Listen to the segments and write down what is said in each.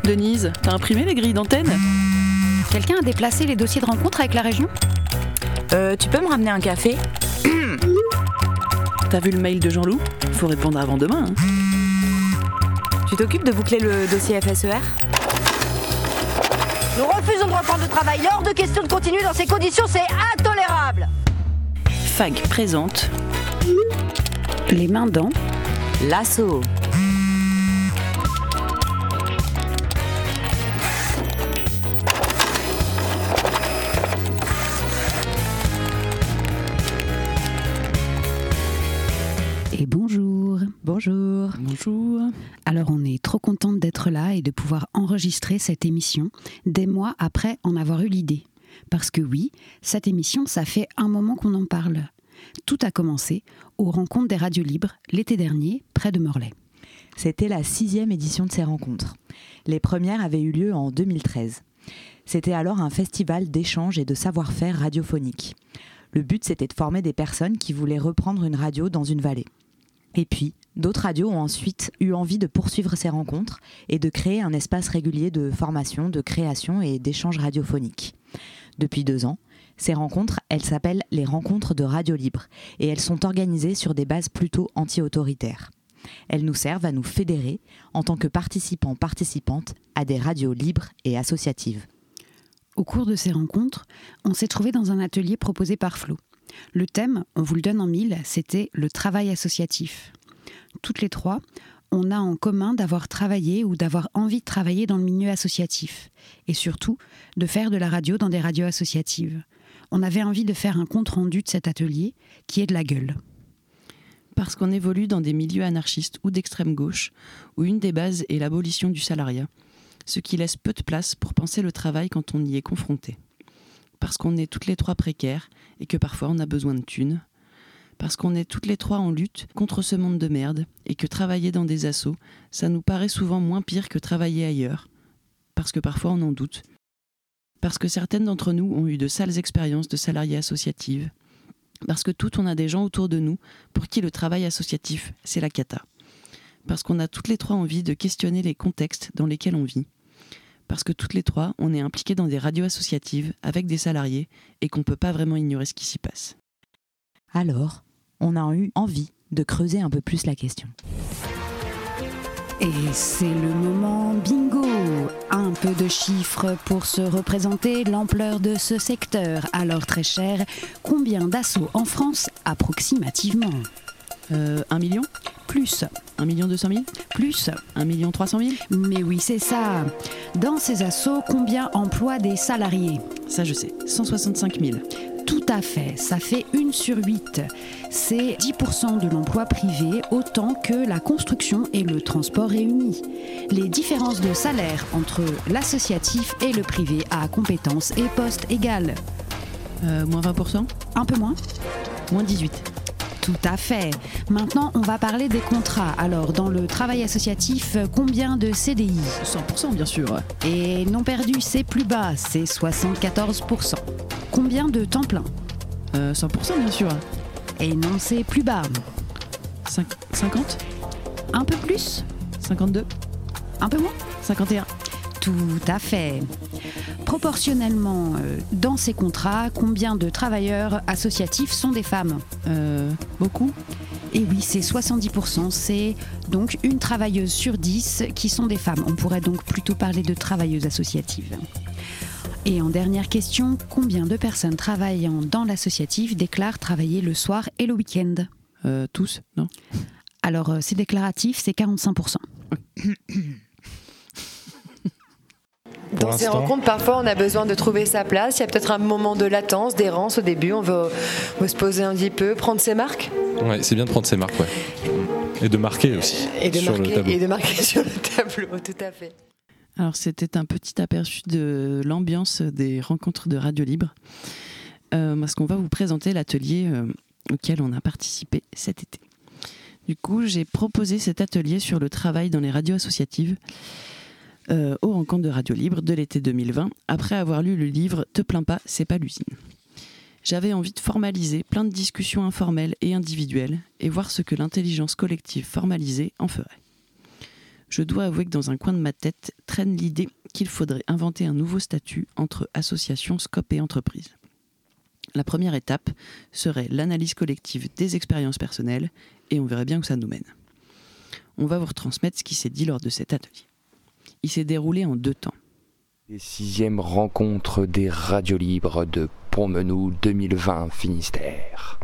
Denise, t'as imprimé les grilles d'antenne ? Quelqu'un a déplacé les dossiers de rencontre avec la région ? Tu peux me ramener un café ? T'as vu le mail de Jean-Loup ? Faut répondre avant demain. Tu t'occupes de boucler le dossier FSER ? Nous refusons de reprendre le travail. Il est hors de question de continuer dans ces conditions, c'est intolérable. FAG présente Les mains dans L'assaut. Et bonjour. Bonjour. Bonjour. Alors on est trop contente d'être là et de pouvoir enregistrer cette émission des mois après en avoir eu l'idée. Parce que oui, cette émission, ça fait un moment qu'on en parle. Tout a commencé aux rencontres des radios libres l'été dernier, près de Morlaix. C'était la 6e édition de ces rencontres. Les premières avaient eu lieu en 2013. C'était alors un festival d'échanges et de savoir-faire radiophonique. Le but, c'était de former des personnes qui voulaient reprendre une radio dans une vallée. Et puis, d'autres radios ont ensuite eu envie de poursuivre ces rencontres et de créer un espace régulier de formation, de création et d'échanges radiophoniques. Depuis 2 ans, ces rencontres, elles s'appellent les rencontres de radio libre et elles sont organisées sur des bases plutôt anti-autoritaires. Elles nous servent à nous fédérer en tant que participants-participantes à des radios libres et associatives. Au cours de ces rencontres, on s'est trouvé dans un atelier proposé par Flo. Le thème, on vous le donne en mille, c'était le travail associatif. Toutes les 3, on a en commun d'avoir travaillé ou d'avoir envie de travailler dans le milieu associatif. Et surtout, de faire de la radio dans des radios associatives. On avait envie de faire un compte-rendu de cet atelier qui est de la gueule. Parce qu'on évolue dans des milieux anarchistes ou d'extrême gauche, où une des bases est l'abolition du salariat, ce qui laisse peu de place pour penser le travail quand on y est confronté. Parce qu'on est toutes les 3 précaires et que parfois on a besoin de thunes. Parce qu'on est toutes les 3 en lutte contre ce monde de merde et que travailler dans des assos, ça nous paraît souvent moins pire que travailler ailleurs. Parce que parfois on en doute. Parce que certaines d'entre nous ont eu de sales expériences de salariés associatives. Parce que toutes on a des gens autour de nous pour qui le travail associatif, c'est la cata. Parce qu'on a toutes les 3 envie de questionner les contextes dans lesquels on vit. Parce que toutes les 3, on est impliqués dans des radios associatives avec des salariés et qu'on ne peut pas vraiment ignorer ce qui s'y passe. Alors, on a eu envie de creuser un peu plus la question. Et c'est le moment bingo. Un peu de chiffres pour se représenter l'ampleur de ce secteur. Alors très cher, combien d'assauts en France approximativement ? 1 million ? Plus. 1 200 000 ? Plus. 1 300 000 ? Mais oui, c'est ça. Dans ces assos, combien emploient des salariés ? Ça je sais, 165 000. Tout à fait, ça fait 1 sur 8. C'est 10% de l'emploi privé, autant que la construction et le transport réunis. Les différences de salaire entre l'associatif et le privé à compétences et postes égales. Moins 20%? Un peu moins ? Moins 18%. Tout à fait. Maintenant, on va parler des contrats. Alors, dans le travail associatif, combien de CDI ? 100% bien sûr. Et non perdu, c'est plus bas, c'est 74%. Combien de temps plein ? 100% bien sûr. Et non, c'est plus bas. 50 ? Un peu plus ? 52 ? Un peu moins ? 51 ? Tout à fait. Proportionnellement, dans ces contrats, combien de travailleurs associatifs sont des femmes ? Beaucoup ? Et oui, c'est 70%, c'est donc une travailleuse sur 10 qui sont des femmes. On pourrait donc plutôt parler de travailleuses associatives. Et en dernière question, combien de personnes travaillant dans l'associatif déclarent travailler le soir et le week-end ? Tous, non ? Alors, c'est déclaratif, c'est 45%. Dans ces rencontres, parfois, on a besoin de trouver sa place. Il y a peut-être un moment de latence, d'errance au début. On veut se poser un petit peu, prendre ses marques. Ouais, c'est bien de prendre ses marques, ouais. Et de marquer aussi sur le tableau. Et de marquer sur le tableau, tout à fait. Alors, c'était un petit aperçu de l'ambiance des rencontres de Radio Libre. Parce qu'on va vous présenter l'atelier auquel on a participé cet été. Du coup, j'ai proposé cet atelier sur le travail dans les radios associatives aux rencontres de Radio Libre de l'été 2020, après avoir lu le livre « Te plains pas, c'est pas l'usine ». J'avais envie de formaliser plein de discussions informelles et individuelles et voir ce que l'intelligence collective formalisée en ferait. Je dois avouer que dans un coin de ma tête traîne l'idée qu'il faudrait inventer un nouveau statut entre associations, SCOP et entreprises. La première étape serait l'analyse collective des expériences personnelles et on verrait bien où ça nous mène. On va vous retransmettre ce qui s'est dit lors de cet atelier. Il s'est déroulé en 2 temps. Les 6e rencontres des radios libres de Pont-Menou 2020 Finistère.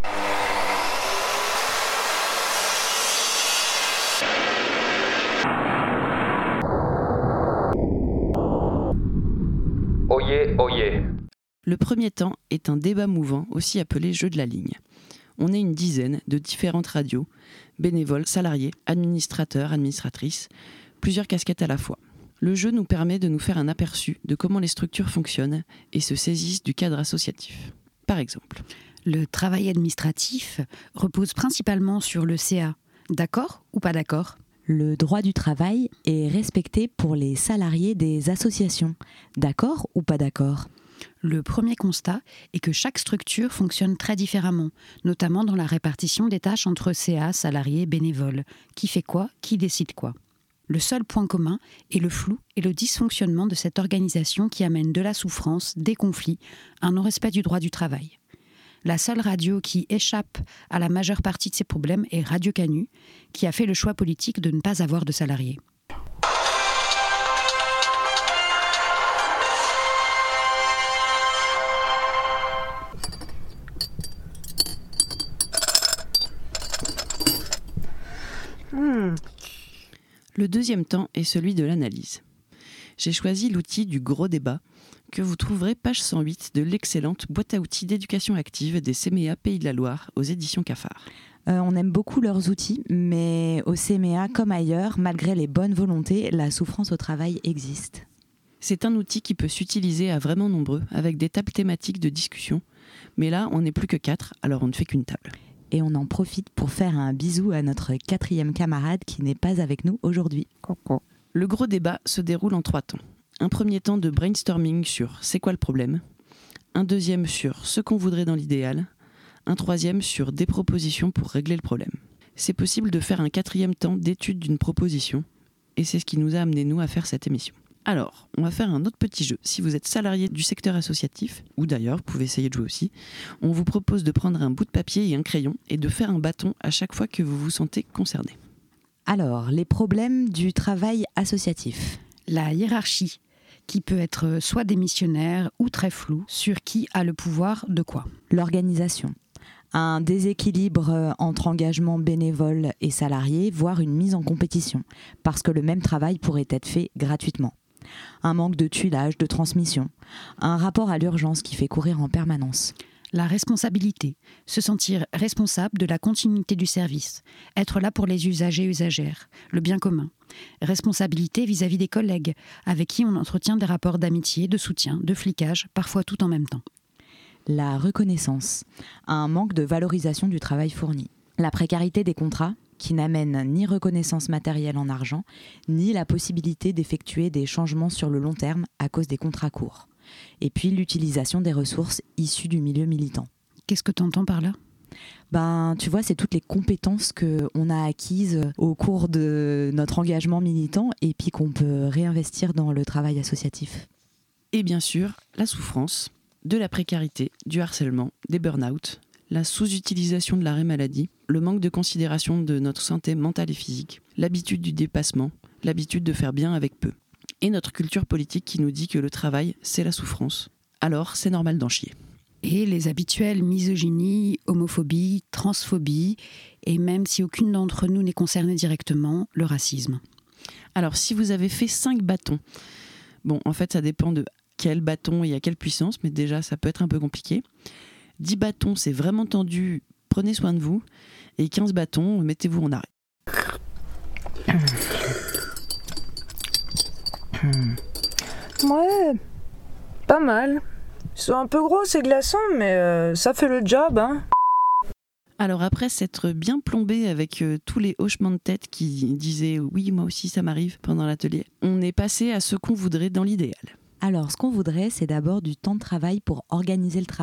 Oyez, oyez. Le premier temps est un débat mouvant, aussi appelé jeu de la ligne. On est une dizaine de différentes radios, bénévoles, salariés, administrateurs, administratrices, plusieurs casquettes à la fois. Le jeu nous permet de nous faire un aperçu de comment les structures fonctionnent et se saisissent du cadre associatif. Par exemple, le travail administratif repose principalement sur le CA. D'accord ou pas d'accord ? Le droit du travail est respecté pour les salariés des associations. D'accord ou pas d'accord ? Le premier constat est que chaque structure fonctionne très différemment, notamment dans la répartition des tâches entre CA, salariés, bénévoles. Qui fait quoi ? Qui décide quoi ? Le seul point commun est le flou et le dysfonctionnement de cette organisation qui amène de la souffrance, des conflits, un non-respect du droit du travail. La seule radio qui échappe à la majeure partie de ces problèmes est Radio Canu, qui a fait le choix politique de ne pas avoir de salariés. Le deuxième temps est celui de l'analyse. J'ai choisi l'outil du gros débat que vous trouverez page 108 de l'excellente boîte à outils d'éducation active des CMEA Pays de la Loire aux éditions Cafard. On aime beaucoup leurs outils, mais au CMEA comme ailleurs, malgré les bonnes volontés, la souffrance au travail existe. C'est un outil qui peut s'utiliser à vraiment nombreux, avec des tables thématiques de discussion. Mais là, on n'est plus que 4, alors on ne fait qu'une table. Et on en profite pour faire un bisou à notre 4e camarade qui n'est pas avec nous aujourd'hui. Coucou. Le gros débat se déroule en 3 temps. Un premier temps de brainstorming sur c'est quoi le problème, un deuxième sur ce qu'on voudrait dans l'idéal, un troisième sur des propositions pour régler le problème. C'est possible de faire un 4e temps d'étude d'une proposition, et c'est ce qui nous a amené nous à faire cette émission. Alors, on va faire un autre petit jeu. Si vous êtes salarié du secteur associatif, ou d'ailleurs, vous pouvez essayer de jouer aussi, on vous propose de prendre un bout de papier et un crayon et de faire un bâton à chaque fois que vous vous sentez concerné. Alors, les problèmes du travail associatif. La hiérarchie, qui peut être soit démissionnaire ou très floue, sur qui a le pouvoir de quoi. L'organisation. Un déséquilibre entre engagement bénévole et salarié, voire une mise en compétition, parce que le même travail pourrait être fait gratuitement. Un manque de tuilage, de transmission. Un rapport à l'urgence qui fait courir en permanence. La responsabilité, se sentir responsable de la continuité du service, être là pour les usagers et usagères, le bien commun. Responsabilité vis-à-vis des collègues, avec qui on entretient des rapports d'amitié, de soutien, de flicage, parfois tout en même temps. La reconnaissance, un manque de valorisation du travail fourni. La précarité des contrats, qui n'amène ni reconnaissance matérielle en argent, ni la possibilité d'effectuer des changements sur le long terme à cause des contrats courts. Et puis l'utilisation des ressources issues du milieu militant. Qu'est-ce que tu entends par là ? Tu vois, c'est toutes les compétences qu'on a acquises au cours de notre engagement militant et puis qu'on peut réinvestir dans le travail associatif. Et bien sûr, la souffrance, de la précarité, du harcèlement, des burn-out, la sous-utilisation de l'arrêt maladie, le manque de considération de notre santé mentale et physique, l'habitude du dépassement, l'habitude de faire bien avec peu. Et notre culture politique qui nous dit que le travail, c'est la souffrance. Alors, c'est normal d'en chier. Et les habituelles misogynie, homophobie, transphobie, et même si aucune d'entre nous n'est concernée directement, le racisme. Alors, si vous avez fait 5 bâtons, bon, en fait, ça dépend de quel bâton et à quelle puissance, mais déjà, ça peut être un peu compliqué. 10 bâtons, c'est vraiment tendu, prenez soin de vous. Et 15 bâtons, mettez-vous en arrêt. Ouais, pas mal. Ils sont un peu gros ces glaçons, mais ça fait le job, hein. Alors après s'être bien plombé avec tous les hochements de tête qui disaient « oui, moi aussi ça m'arrive » pendant l'atelier, on est passé à ce qu'on voudrait dans l'idéal. Alors, ce qu'on voudrait, c'est d'abord du temps de travail pour organiser le travail.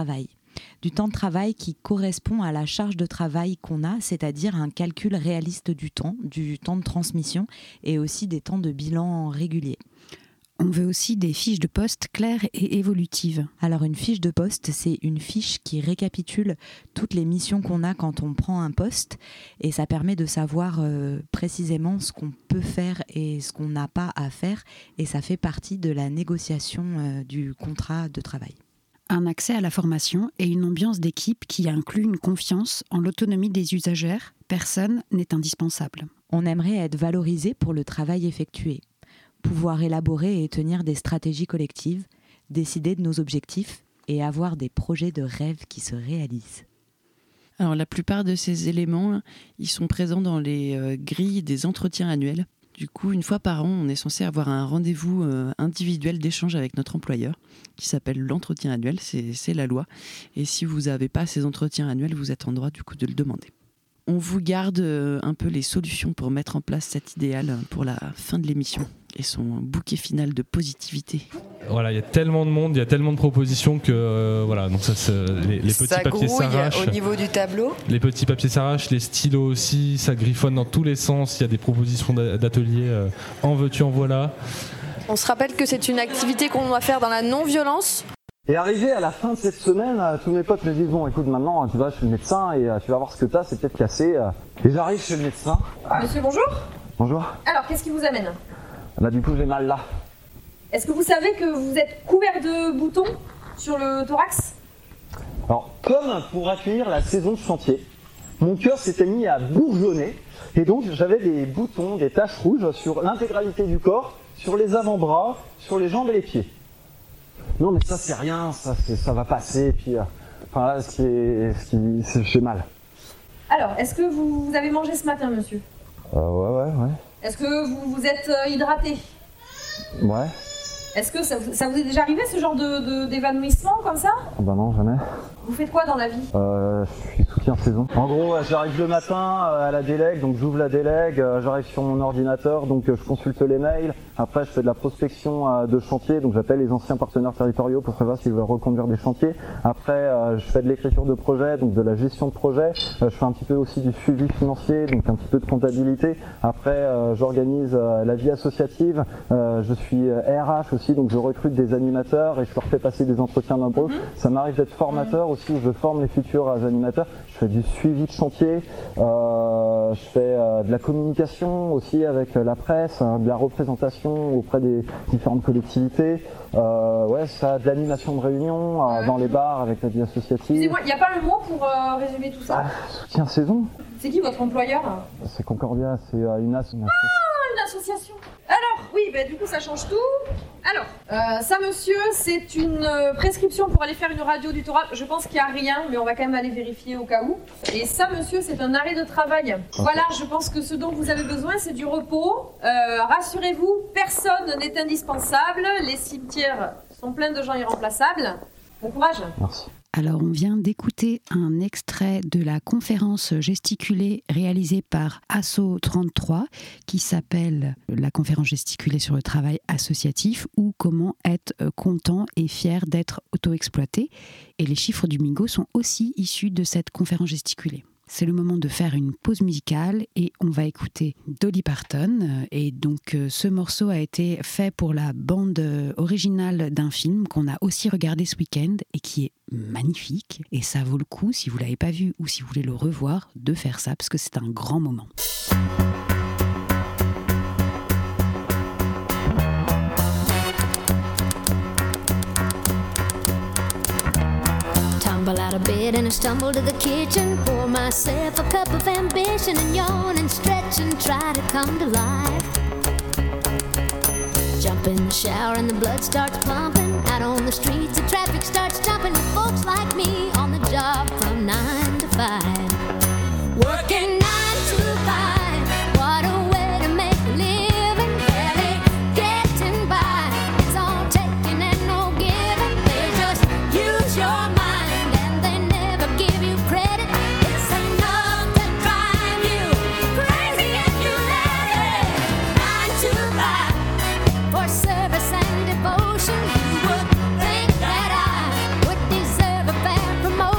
Du temps de travail qui correspond à la charge de travail qu'on a, c'est-à-dire un calcul réaliste du temps de transmission et aussi des temps de bilan réguliers. On veut aussi des fiches de poste claires et évolutives. Alors une fiche de poste, c'est une fiche qui récapitule toutes les missions qu'on a quand on prend un poste et ça permet de savoir précisément ce qu'on peut faire et ce qu'on n'a pas à faire et ça fait partie de la négociation du contrat de travail. Un accès à la formation et une ambiance d'équipe qui inclut une confiance en l'autonomie des usagères. Personne n'est indispensable. On aimerait être valorisé pour le travail effectué. Pouvoir élaborer et tenir des stratégies collectives, décider de nos objectifs et avoir des projets de rêve qui se réalisent. Alors la plupart de ces éléments, ils sont présents dans les grilles des entretiens annuels. Du coup, une fois par an, on est censé avoir un rendez-vous individuel d'échange avec notre employeur qui s'appelle l'entretien annuel, c'est la loi. Et si vous n'avez pas ces entretiens annuels, vous êtes en droit du coup de le demander. On vous garde un peu les solutions pour mettre en place cet idéal pour la fin de l'émission et son bouquet final de positivité. Voilà, il y a tellement de monde, il y a tellement de propositions que voilà, donc ça, les petits papiers s'arrachent. Au niveau du tableau. Les petits papiers s'arrachent, les stylos aussi, ça griffonne dans tous les sens. Il y a des propositions d'ateliers, en veux-tu, en voilà. On se rappelle que c'est une activité qu'on doit faire dans la non-violence. Et arrivé à la fin de cette semaine, tous mes potes me disent bon écoute maintenant tu vas chez le médecin et tu vas voir ce que t'as, c'est peut-être cassé. Et j'arrive chez le médecin. Monsieur, bonjour. Bonjour. Alors qu'est-ce qui vous amène ? Bah du coup j'ai mal là. Est-ce que vous savez que vous êtes couvert de boutons sur le thorax ? Alors comme pour accueillir la saison de chantier, mon cœur s'était mis à bourgeonner et donc j'avais des boutons, des taches rouges sur l'intégralité du corps, sur les avant-bras, sur les jambes et les pieds. Non mais ça c'est rien, ça va passer, et puis enfin là j'ai mal. Alors, est-ce que vous avez mangé ce matin, monsieur ? Ouais. Est-ce que vous vous êtes hydraté ? Ouais. Est-ce que ça vous est déjà arrivé ce genre d'évanouissement comme ça ? Bah non, jamais. Vous faites quoi dans la vie ? Je suis soutien saison. En gros, j'arrive le matin à la délègue, donc j'ouvre la délègue, j'arrive sur mon ordinateur, donc je consulte les mails. Après, je fais de la prospection de chantier, donc j'appelle les anciens partenaires territoriaux pour savoir s'ils veulent reconduire des chantiers. Après, je fais de l'écriture de projet, donc de la gestion de projet. Je fais un petit peu aussi du suivi financier, donc un petit peu de comptabilité. Après, j'organise la vie associative. Je suis RH aussi, donc je recrute des animateurs et je leur fais passer des entretiens d'embauche. Ça m'arrive d'être formateur aussi, je forme les futurs animateurs. Je fais du suivi de chantier, je fais de la communication aussi avec la presse, de la représentation auprès des différentes collectivités. De l'animation de réunions dans les bars avec la vie associative. Excusez-moi, il n'y a pas le mot pour résumer tout ça ? Soutien saison. C'est qui votre employeur ? C'est Concordia, c'est une association. Une association. Alors, oui, du coup ça change tout. Alors, ça monsieur, c'est une prescription pour aller faire une radio du thorax. Je pense qu'il n'y a rien, mais on va quand même aller vérifier au cas où. Et ça monsieur, c'est un arrêt de travail. Okay. Voilà, je pense que ce dont vous avez besoin, c'est du repos. Rassurez-vous, personne n'est indispensable. Les cimetières sont pleins de gens irremplaçables. Bon courage. Merci. Alors, on vient d'écouter un extrait de la conférence gesticulée réalisée par ASSO 33 qui s'appelle la conférence gesticulée sur le travail associatif ou comment être content et fier d'être auto-exploité. Et les chiffres du Migo sont aussi issus de cette conférence gesticulée. C'est le moment de faire une pause musicale et on va écouter Dolly Parton. Et donc ce morceau a été fait pour la bande originale d'un film qu'on a aussi regardé ce week-end et qui est magnifique. Et ça vaut le coup, si vous ne l'avez pas vu ou si vous voulez le revoir, de faire ça parce que c'est un grand moment. Tumble out of bed and I stumble to the kitchen, pour myself a cup of ambition and yawn and stretch and try to come to life. Jump in the shower and the blood starts pumping. Out on the streets the traffic starts jumping with folks like me on the job from 9 to 5. Working 9 to 5, what a way to make a living. Barely getting by, it's all taking and no giving. They just use your mind. Service and devotion, you would think that I would deserve a fair promotion.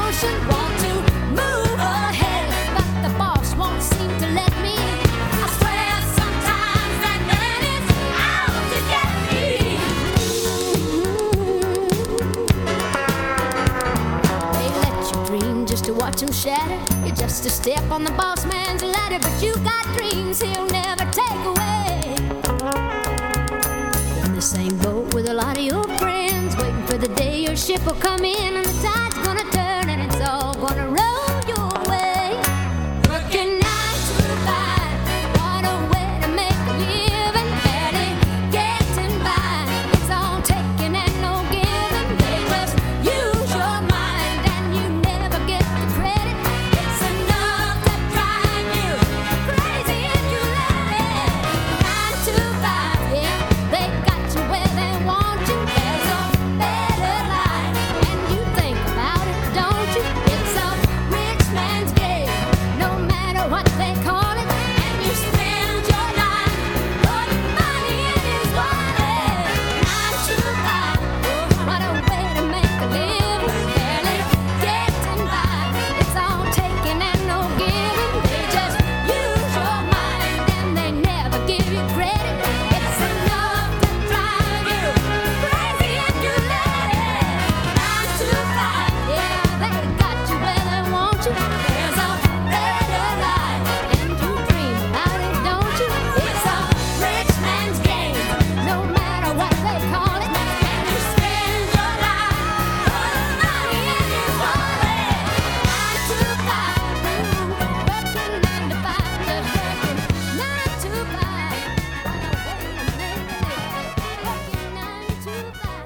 You're just a step on the boss man's ladder, but you got dreams he'll never take away. In the same boat with a lot of your friends, waiting for the day your ship will come in and the tide's gonna turn and it's all gonna roll your way. Working 9 to 5, what a way to make a living, barely getting by. It's all taking and no giving. They just use your mind and you never get the credit. It's enough to drive you crazy if you let it. 9 to 5, yeah, they got you where they want you. There's a better life, and you think about it, don't you? It's a rich man's game, no matter what they call it. And you spend your life putting money in his wallet. 9 to 5, what a way to make a living, barely getting by. It's all taking and no giving. They just use your mind and they never give you credit. It's enough to drive you crazy if you let it. 9 to 5, yeah, they got you where they want you. There's a better life, and you dream about it, don't you? It's a rich man's game, no matter what they call it. And you spend your life putting money in his wallet. 9 to 5, working 9 to 5, just working 9 to 5. What a way to make a living, working 9 to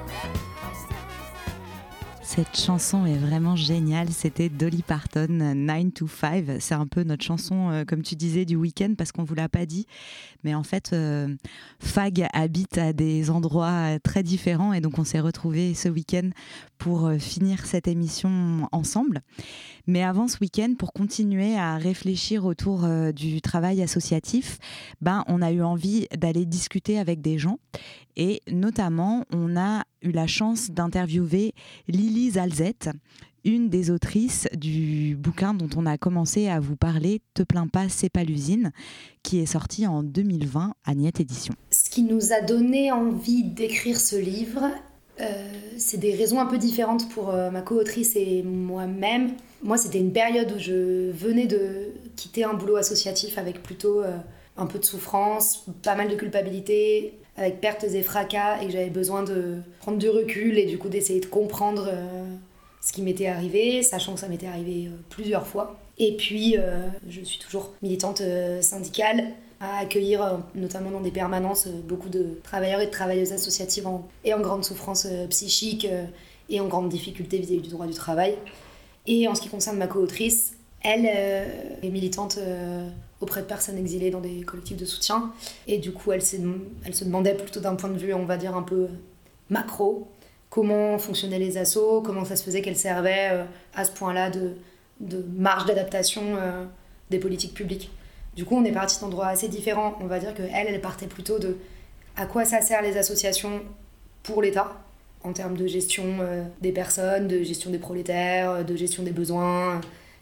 5. Cette chanson est vraiment géniale, c'était Dolly Parton, 9 to 5. C'est un peu notre chanson, comme tu disais, du week-end, parce qu'on ne vous l'a pas dit. Mais en fait, Fag habite à des endroits très différents et donc on s'est retrouvés ce week-end pour finir cette émission ensemble. Mais avant ce week-end, pour continuer à réfléchir autour du travail associatif, on a eu envie d'aller discuter avec des gens. Et notamment, on a eu la chance d'interviewer Lily Zalzette, une des autrices du bouquin dont on a commencé à vous parler, Te plains pas, c'est pas l'usine, qui est sorti en 2020 à Niette Édition. Ce qui nous a donné envie d'écrire ce livre, c'est des raisons un peu différentes pour ma co-autrice et moi-même. Moi, c'était une période où je venais de quitter un boulot associatif avec plutôt un peu de souffrance, pas mal de culpabilité, avec pertes et fracas, et que j'avais besoin de prendre du recul et du coup d'essayer de comprendre ce qui m'était arrivé, sachant que ça m'était arrivé plusieurs fois. Et puis, je suis toujours militante syndicale, à accueillir, notamment dans des permanences, beaucoup de travailleurs et de travailleuses associatives en grande souffrance psychique et en grande difficulté vis-à-vis du droit du travail. Et en ce qui concerne ma co-autrice, elle est militante auprès de personnes exilées dans des collectifs de soutien. Et du coup, elle se demandait plutôt d'un point de vue, on va dire, un peu macro, comment fonctionnaient les assos, comment ça se faisait qu'elles servaient à ce point-là de marge d'adaptation des politiques publiques. Du coup, on est parti d'endroits assez différents. On va dire qu'elle partait plutôt de à quoi ça sert les associations pour l'État, en termes de gestion des personnes, de gestion des prolétaires, de gestion des besoins.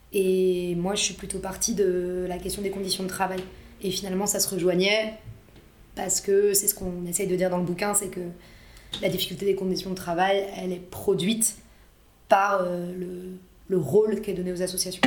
Et moi, je suis plutôt partie de la question des conditions de travail. Et finalement, ça se rejoignait parce que c'est ce qu'on essaye de dire dans le bouquin, c'est que la difficulté des conditions de travail, elle est produite par le rôle qui est donné aux associations.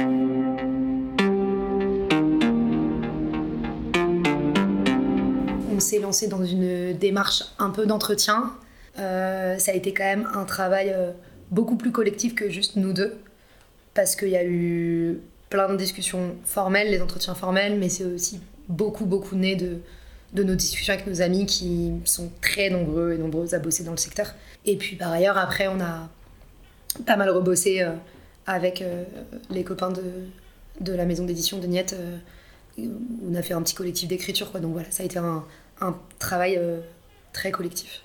On s'est lancé dans une démarche un peu d'entretien. Ça a été quand même un travail beaucoup plus collectif que juste nous deux, parce qu'il y a eu plein de discussions formelles, les entretiens formels, mais c'est aussi beaucoup né de nos discussions avec nos amis qui sont très nombreux et nombreuses à bosser dans le secteur. Et puis par ailleurs, après, on a pas mal rebossé avec les copains de la maison d'édition de Niette. On a fait un petit collectif d'écriture, quoi. Donc voilà, ça a été un travail très collectif.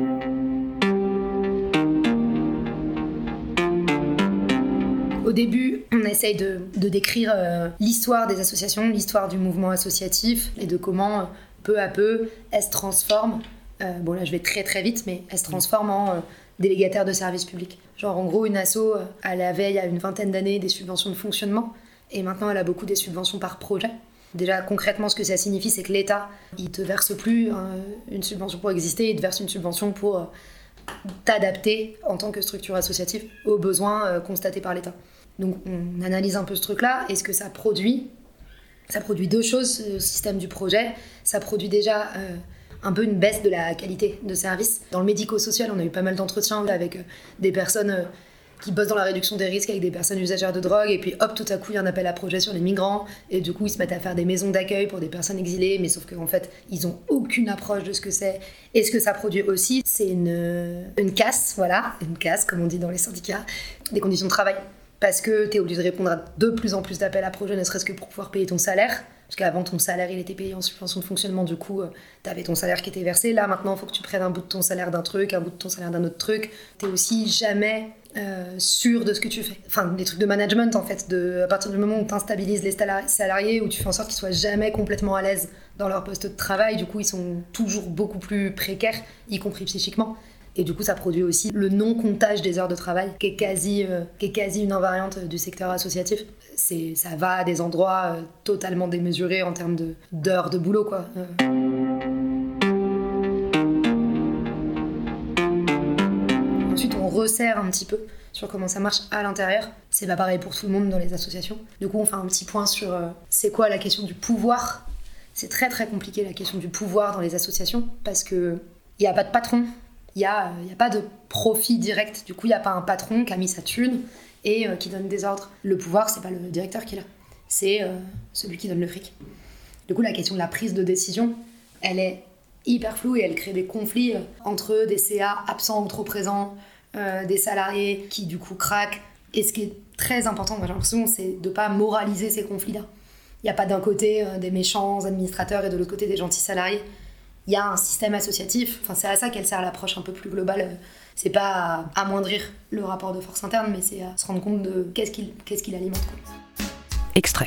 Au début, on essaye de décrire l'histoire des associations, l'histoire du mouvement associatif et de comment, peu à peu, elles se transforment. Bon là, je vais très très vite, mais elles se transforment en délégataires de services publics. Genre, en gros, une asso, elle avait, il y a une vingtaine d'années, des subventions de fonctionnement, et maintenant, elle a beaucoup des subventions par projet. Déjà, concrètement, ce que ça signifie, c'est que l'État, il te verse plus une subvention pour exister, il te verse une subvention pour t'adapter en tant que structure associative aux besoins constatés par l'État. Donc on analyse un peu ce truc-là, et ce que ça produit deux choses, le système du projet. Ça produit déjà un peu une baisse de la qualité de service. Dans le médico-social, on a eu pas mal d'entretiens avec des personnes qui bossent dans la réduction des risques avec des personnes usagères de drogue, et puis hop, tout à coup, il y a un appel à projet sur les migrants, et du coup, ils se mettent à faire des maisons d'accueil pour des personnes exilées, mais sauf qu'en fait, ils ont aucune approche de ce que c'est. Et ce que ça produit aussi, c'est une casse, voilà, une casse, comme on dit dans les syndicats, des conditions de travail. Parce que t'es obligé de répondre à de plus en plus d'appels à projet, ne serait-ce que pour pouvoir payer ton salaire. Parce qu'avant, ton salaire, il était payé en subvention de fonctionnement, du coup, t'avais ton salaire qui était versé. Là, maintenant, il faut que tu prennes un bout de ton salaire d'un truc, un bout de ton salaire d'un autre truc. T'es aussi jamais sûr de ce que tu fais. Enfin, des trucs de management, en fait, à partir du moment où t'instabilises les salariés, où tu fais en sorte qu'ils soient jamais complètement à l'aise dans leur poste de travail, du coup, ils sont toujours beaucoup plus précaires, y compris psychiquement. Et du coup, ça produit aussi le non-comptage des heures de travail, qui est quasi une invariante du secteur associatif. Ça va à des endroits totalement démesurés en termes d'heures de boulot, quoi. Ensuite, on resserre un petit peu sur comment ça marche à l'intérieur. C'est pas pareil pour tout le monde dans les associations. Du coup, on fait un petit point sur c'est quoi la question du pouvoir. C'est très très compliqué la question du pouvoir dans les associations, parce qu'il n'y a pas de patron. Il n'y a pas de profit direct, du coup il n'y a pas un patron qui a mis sa thune et qui donne des ordres. Le pouvoir, c'est pas le directeur qui l'a, c'est celui qui donne le fric. Du coup la question de la prise de décision, elle est hyper floue et elle crée des conflits entre des CA absents ou trop présents, des salariés qui du coup craquent. Et ce qui est très important, moi j'ai l'impression, c'est de ne pas moraliser ces conflits-là. Il n'y a pas d'un côté des méchants administrateurs et de l'autre côté des gentils salariés. Il y a un système associatif, enfin, c'est à ça qu'elle sert l'approche un peu plus globale. C'est pas à amoindrir le rapport de force interne, mais c'est à se rendre compte de qu'est-ce qu'il alimente, quoi. Extrait.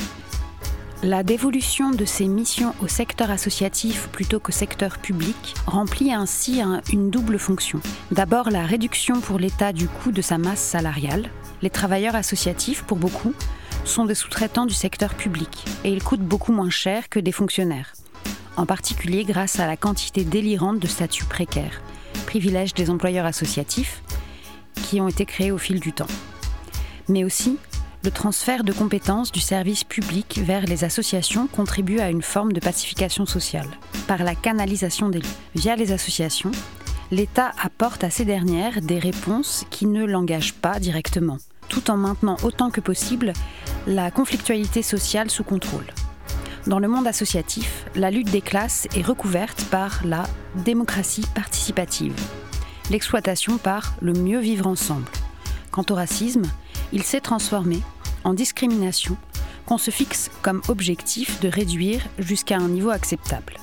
La dévolution de ces missions au secteur associatif plutôt qu'au secteur public remplit ainsi une double fonction. D'abord, la réduction pour l'État du coût de sa masse salariale. Les travailleurs associatifs, pour beaucoup, sont des sous-traitants du secteur public et ils coûtent beaucoup moins cher que des fonctionnaires. En particulier grâce à la quantité délirante de statuts précaires, privilèges des employeurs associatifs, qui ont été créés au fil du temps. Mais aussi, le transfert de compétences du service public vers les associations contribue à une forme de pacification sociale. Par la canalisation d'élus. Via les associations, l'État apporte à ces dernières des réponses qui ne l'engagent pas directement, tout en maintenant autant que possible la conflictualité sociale sous contrôle. Dans le monde associatif, la lutte des classes est recouverte par la démocratie participative, l'exploitation par le mieux vivre ensemble. Quant au racisme, il s'est transformé en discrimination qu'on se fixe comme objectif de réduire jusqu'à un niveau acceptable.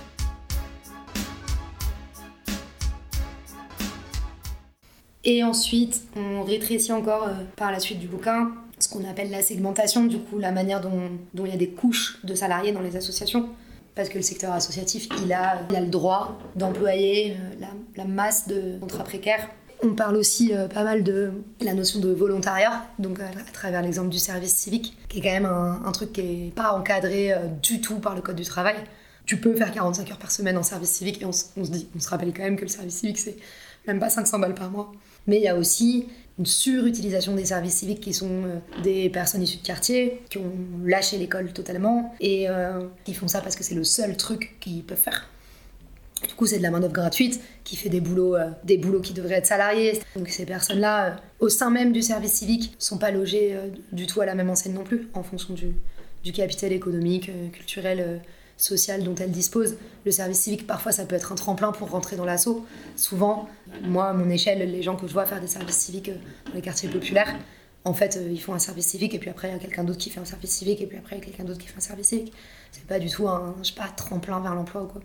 Et ensuite, on rétrécit encore par la suite du bouquin ce qu'on appelle la segmentation, du coup la manière dont il y a des couches de salariés dans les associations. Parce que le secteur associatif, il a le droit d'employer la masse de contrats précaires. On parle aussi pas mal de la notion de volontariat, donc à travers l'exemple du service civique, qui est quand même un truc qui n'est pas encadré du tout par le Code du travail. Tu peux faire 45 heures par semaine en service civique, et on se rappelle quand même que le service civique, c'est même pas 500 balles par mois. Mais il y a aussi une surutilisation des services civiques qui sont des personnes issues de quartier, qui ont lâché l'école totalement, et qui font ça parce que c'est le seul truc qu'ils peuvent faire. Du coup, c'est de la main-d'œuvre gratuite qui fait des boulots qui devraient être salariés. Donc ces personnes-là, au sein même du service civique, sont pas logées du tout à la même enseigne non plus, en fonction du capital économique, culturel, social dont elles disposent. Le service civique, parfois, ça peut être un tremplin pour rentrer dans l'asso. Souvent, moi, à mon échelle, les gens que je vois faire des services civiques dans les quartiers populaires, en fait, ils font un service civique et puis après, il y a quelqu'un d'autre qui fait un service civique et puis après, il y a quelqu'un d'autre qui fait un service civique. C'est pas du tout un, je sais pas, tremplin vers l'emploi ou quoi.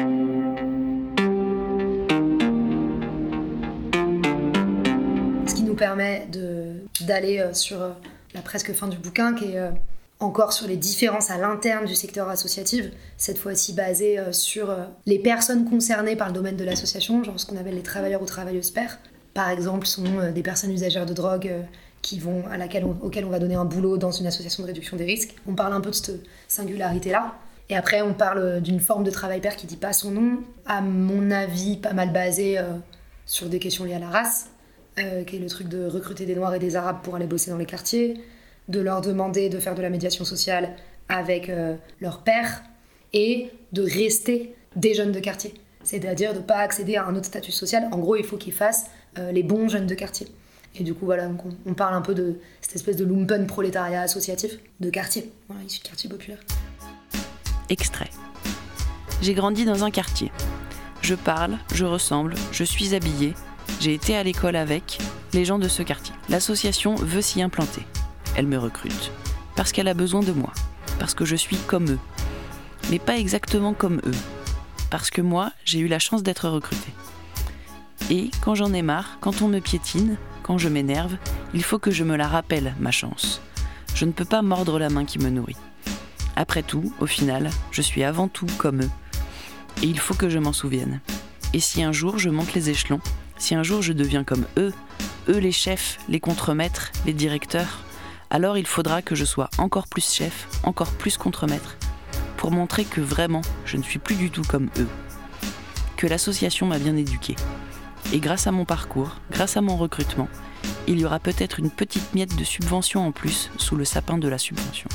Ce qui nous permet d'aller sur la presque fin du bouquin, qui est encore sur les différences à l'interne du secteur associatif, cette fois-ci basée sur les personnes concernées par le domaine de l'association, genre ce qu'on appelle les travailleurs ou travailleuses pairs. Par exemple, sont des personnes usagères de drogue auxquelles on va donner un boulot dans une association de réduction des risques. On parle un peu de cette singularité-là. Et après, on parle d'une forme de travail pair qui dit pas son nom, à mon avis, pas mal basée sur des questions liées à la race, qui est le truc de recruter des Noirs et des Arabes pour aller bosser dans les quartiers, de leur demander de faire de la médiation sociale avec leurs pairs, et de rester des jeunes de quartier. C'est-à-dire de ne pas accéder à un autre statut social. En gros, il faut qu'ils fassent les bons jeunes de quartier. Et du coup, voilà, donc on parle un peu de cette espèce de lumpen prolétariat associatif de quartier, voilà, issu de quartier populaire. Extrait. J'ai grandi dans un quartier. Je parle, je ressemble, je suis habillée, j'ai été à l'école avec les gens de ce quartier. L'association veut s'y implanter. Elle me recrute. Parce qu'elle a besoin de moi. Parce que je suis comme eux. Mais pas exactement comme eux. Parce que moi, j'ai eu la chance d'être recrutée. Et quand j'en ai marre, quand on me piétine, quand je m'énerve, il faut que je me la rappelle, ma chance. Je ne peux pas mordre la main qui me nourrit. Après tout, au final, je suis avant tout comme eux. Et il faut que je m'en souvienne. Et si un jour je monte les échelons, si un jour je deviens comme eux les chefs, les contremaîtres, les directeurs, alors il faudra que je sois encore plus chef, encore plus contremaître, pour montrer que vraiment, je ne suis plus du tout comme eux. Que l'association m'a bien éduquée. Et grâce à mon parcours, grâce à mon recrutement, il y aura peut-être une petite miette de subvention en plus sous le sapin de la subvention.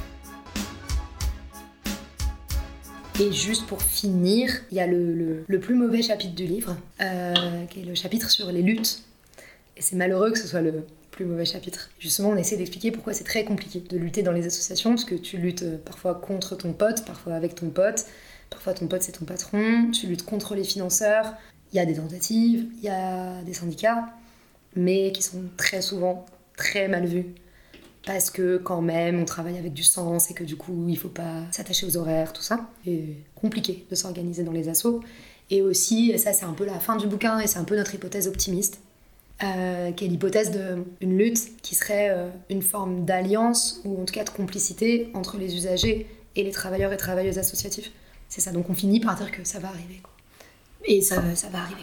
Et juste pour finir, il y a le plus mauvais chapitre du livre, qui est le chapitre sur les luttes. Et c'est malheureux que ce soit le plus mauvais chapitre. Justement, on essaie d'expliquer pourquoi c'est très compliqué de lutter dans les associations, parce que tu luttes parfois contre ton pote, parfois avec ton pote, parfois ton pote c'est ton patron, tu luttes contre les financeurs, il y a des tentatives, il y a des syndicats, mais qui sont très souvent très mal vus. Parce que quand même, on travaille avec du sens et que du coup, il faut pas s'attacher aux horaires, tout ça. C'est compliqué de s'organiser dans les assos. Et aussi, et ça c'est un peu la fin du bouquin et c'est un peu notre hypothèse optimiste, qui est l'hypothèse d'une lutte qui serait une forme d'alliance ou en tout cas de complicité entre les usagers et les travailleurs et travailleuses associatifs. C'est ça, donc on finit par dire que ça va arriver, quoi. Et ça va arriver.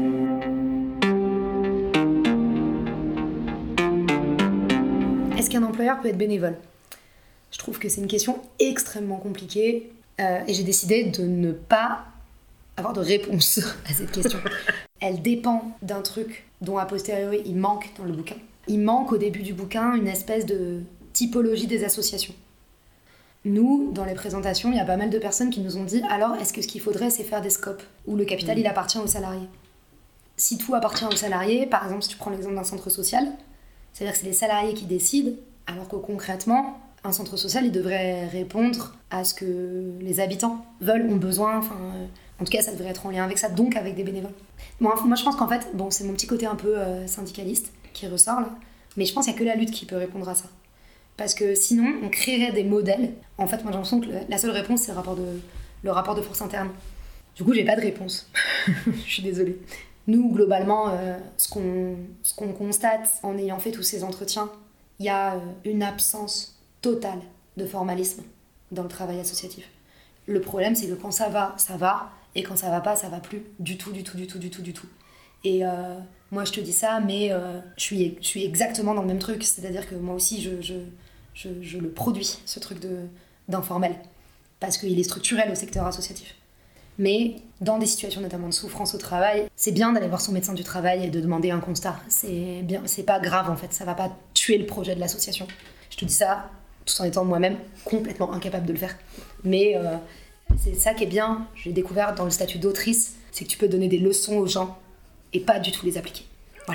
Est-ce qu'un employeur peut être bénévole ? Je trouve que c'est une question extrêmement compliquée et j'ai décidé de ne pas avoir de réponse à cette question. Elle dépend d'un truc dont a posteriori il manque dans le bouquin. Il manque au début du bouquin une espèce de typologie des associations. Nous, dans les présentations, il y a pas mal de personnes qui nous ont dit « Alors, est-ce que ce qu'il faudrait, c'est faire des scopes où le capital, il appartient aux salariés ?» Si tout appartient aux salariés, par exemple, si tu prends l'exemple d'un centre social, c'est-à-dire que c'est les salariés qui décident, alors que concrètement, un centre social, il devrait répondre à ce que les habitants veulent, ont besoin, en tout cas, ça devrait être en lien avec ça, donc avec des bénévoles. Moi je pense qu'en fait, bon, c'est mon petit côté un peu syndicaliste qui ressort là, mais je pense qu'il n'y a que la lutte qui peut répondre à ça. Parce que sinon, on créerait des modèles. En fait, moi j'ai l'impression que la seule réponse, c'est le rapport de force interne. Du coup, j'ai pas de réponse. Je suis désolée. Nous, globalement, ce qu'on constate en ayant fait tous ces entretiens, il y a une absence totale de formalisme dans le travail associatif. Le problème, c'est que quand ça va, et quand ça va pas, ça va plus du tout. Et moi, je te dis ça, mais je suis exactement dans le même truc. C'est-à-dire que moi aussi, je le produis, ce truc d'informel, parce qu'il est structurel au secteur associatif. Mais dans des situations notamment de souffrance au travail, c'est bien d'aller voir son médecin du travail et de demander un constat. C'est pas grave en fait, ça va pas tuer le projet de l'association. Je te dis ça tout en étant moi-même complètement incapable de le faire. Mais c'est ça qui est bien, j'ai découvert dans le statut d'autrice, c'est que tu peux donner des leçons aux gens et pas du tout les appliquer. Voilà.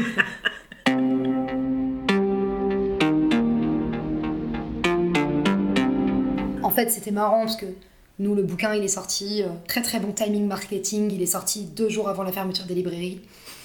En fait, c'était marrant parce que nous, le bouquin, il est sorti, très très bon timing marketing, il est sorti 2 jours avant la fermeture des librairies.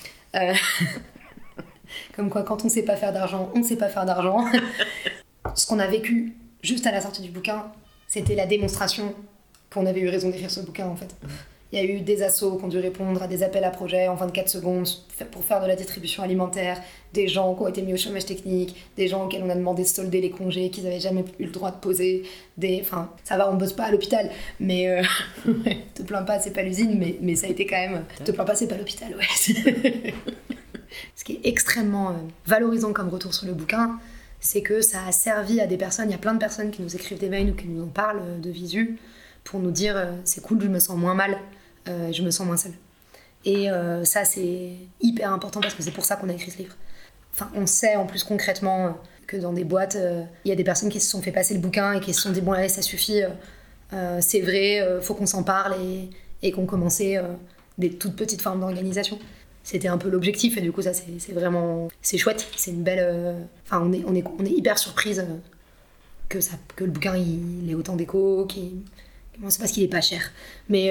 Comme quoi, quand on ne sait pas faire d'argent, on ne sait pas faire d'argent. Ce qu'on a vécu juste à la sortie du bouquin, c'était la démonstration qu'on avait eu raison d'écrire ce bouquin en fait. Il y a eu des assos qui ont dû répondre à des appels à projets en 24 secondes pour faire de la distribution alimentaire, des gens qui ont été mis au chômage technique, des gens auxquels on a demandé de solder les congés qu'ils n'avaient jamais eu le droit de poser. Enfin, ça va, on bosse pas à l'hôpital, mais te plains pas, c'est pas l'usine, mais ça a été quand même... Te plains pas, c'est pas l'hôpital, ouais. Ce qui est extrêmement valorisant comme retour sur le bouquin, c'est que ça a servi à des personnes, il y a plein de personnes qui nous écrivent des mails ou qui nous en parlent de visu, pour nous dire c'est cool, je me sens moins mal, je me sens moins seule. Et ça, c'est hyper important parce que c'est pour ça qu'on a écrit ce livre. Enfin, on sait en plus concrètement que dans des boîtes, il y a des personnes qui se sont fait passer le bouquin et qui se sont dit « bon allez, ça suffit, c'est vrai, faut qu'on s'en parle » et qu'on commençait des toutes petites formes d'organisation. C'était un peu l'objectif et du coup ça c'est vraiment c'est chouette, c'est une belle enfin on est hyper surprise que le bouquin il ait autant d'écho, bon, c'est parce qu'il est pas cher mais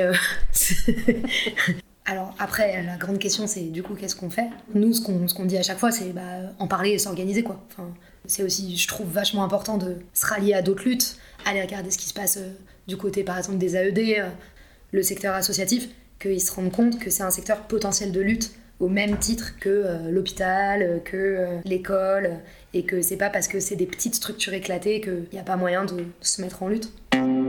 alors après la grande question c'est du coup qu'est-ce qu'on fait. Nous ce qu'on dit à chaque fois c'est en parler et s'organiser quoi. Enfin, c'est aussi je trouve vachement important de se rallier à d'autres luttes, aller regarder ce qui se passe du côté par exemple des AED, le secteur associatif, qu'ils se rendent compte que c'est un secteur potentiel de lutte au même titre que l'hôpital, que l'école, et que c'est pas parce que c'est des petites structures éclatées qu'il n'y a pas moyen de se mettre en lutte.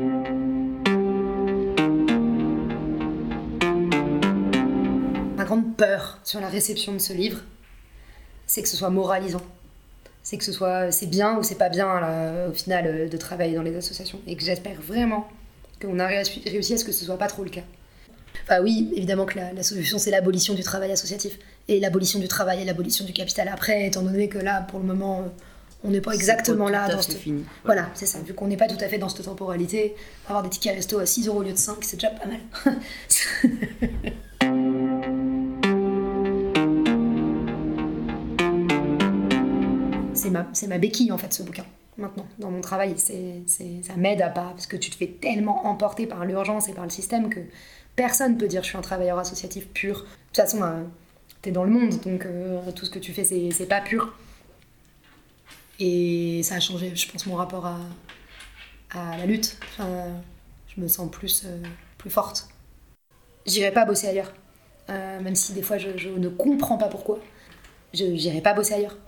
Ma grande peur sur la réception de ce livre, c'est que ce soit moralisant. C'est que c'est bien ou c'est pas bien là, au final de travailler dans les associations. Et que j'espère vraiment qu'on a réussi à ce que ce soit pas trop le cas. Enfin oui, évidemment que la solution c'est l'abolition du travail associatif et l'abolition du travail et l'abolition du capital après, étant donné que là pour le moment on n'est pas exactement là dans cette... Voilà, c'est ça, vu qu'on n'est pas tout à fait dans cette temporalité, avoir des tickets resto à 6€ au lieu de 5, c'est déjà pas mal. C'est ma béquille en fait ce bouquin. Maintenant, dans mon travail, ça m'aide à pas, parce que tu te fais tellement emporter par l'urgence et par le système que personne peut dire je suis un travailleur associatif pur. De toute façon, t'es dans le monde, donc tout ce que tu fais, c'est pas pur. Et ça a changé, je pense, mon rapport à la lutte. Enfin, je me sens plus forte. J'irai pas bosser ailleurs, même si des fois je ne comprends pas pourquoi. J'irai pas bosser ailleurs.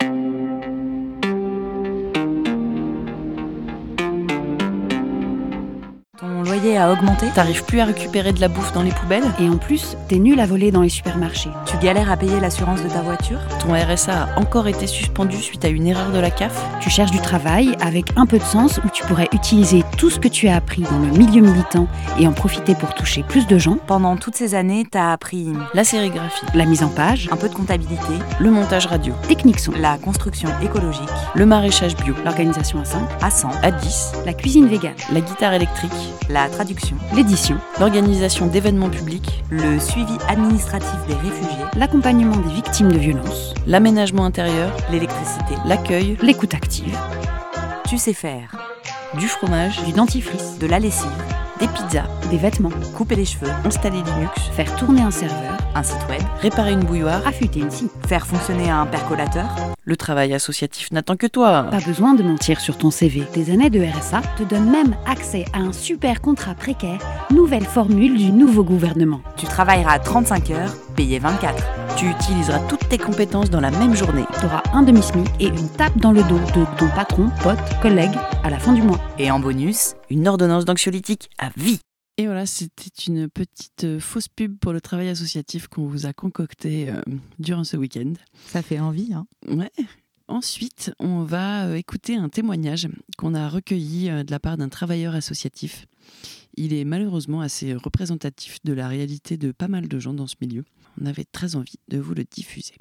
Ton loyer a augmenté, t'arrives plus à récupérer de la bouffe dans les poubelles, et en plus, t'es nul à voler dans les supermarchés. Tu galères à payer l'assurance de ta voiture, ton RSA a encore été suspendu suite à une erreur de la CAF, tu cherches du travail avec un peu de sens où tu pourrais utiliser tout ce que tu as appris dans le milieu militant et en profiter pour toucher plus de gens. Pendant toutes ces années, t'as appris la sérigraphie, la mise en page, un peu de comptabilité, le montage radio, technique son, la construction écologique, le maraîchage bio, l'organisation à 5, à 100, à 10, la cuisine végane, la guitare électrique, la traduction, l'édition, l'organisation d'événements publics, le suivi administratif des réfugiés, l'accompagnement des victimes de violences, l'aménagement intérieur, l'électricité, l'accueil, l'écoute active. Tu sais faire du fromage, du dentifrice, de la lessive, des pizzas, des vêtements, couper les cheveux, installer Linux, faire tourner un serveur, un site web, réparer une bouilloire, affûter une scie, faire fonctionner un percolateur. Le travail associatif n'attend que toi. Pas besoin de mentir sur ton CV. Tes années de RSA te donnent même accès à un super contrat précaire, nouvelle formule du nouveau gouvernement. Tu travailleras 35 heures, payé 24. Tu utiliseras toutes tes compétences dans la même journée. Tu auras un demi-SMIC et une tape dans le dos de ton patron, pote, collègue à la fin du mois. Et en bonus, une ordonnance d'anxiolytique à vie. Et voilà, c'était une petite fausse pub pour le travail associatif qu'on vous a concocté durant ce week-end. Ça fait envie, hein. Ouais. Ensuite, on va écouter un témoignage qu'on a recueilli de la part d'un travailleur associatif. Il est malheureusement assez représentatif de la réalité de pas mal de gens dans ce milieu. On avait très envie de vous le diffuser.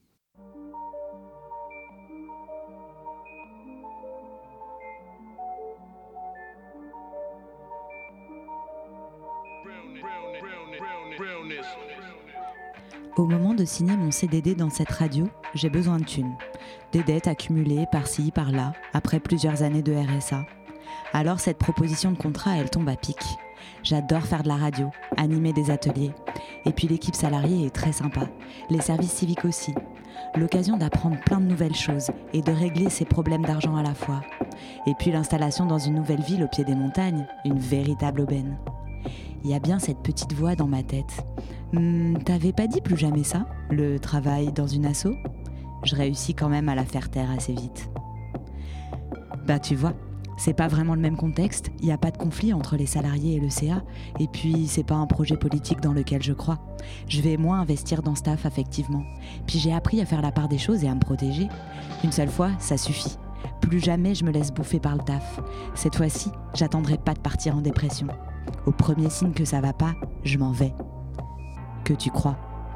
Au moment de signer mon CDD dans cette radio, j'ai besoin de thunes. Des dettes accumulées par-ci, par-là, après plusieurs années de RSA. Alors cette proposition de contrat, elle tombe à pic. J'adore faire de la radio, animer des ateliers. Et puis l'équipe salariée est très sympa. Les services civiques aussi. L'occasion d'apprendre plein de nouvelles choses et de régler ses problèmes d'argent à la fois. Et puis l'installation dans une nouvelle ville au pied des montagnes, une véritable aubaine. Il y a bien cette petite voix dans ma tête. T'avais pas dit plus jamais ça, le travail dans une asso ? Je réussis quand même à la faire taire assez vite. Bah tu vois, c'est pas vraiment le même contexte, il n'y a pas de conflit entre les salariés et le CA, et puis c'est pas un projet politique dans lequel je crois. Je vais moins investir dans ce taf affectivement. Puis j'ai appris à faire la part des choses et à me protéger. Une seule fois, ça suffit. Plus jamais je me laisse bouffer par le taf. Cette fois-ci, j'attendrai pas de partir en dépression. Au premier signe que ça va pas, je m'en vais. Que tu crois.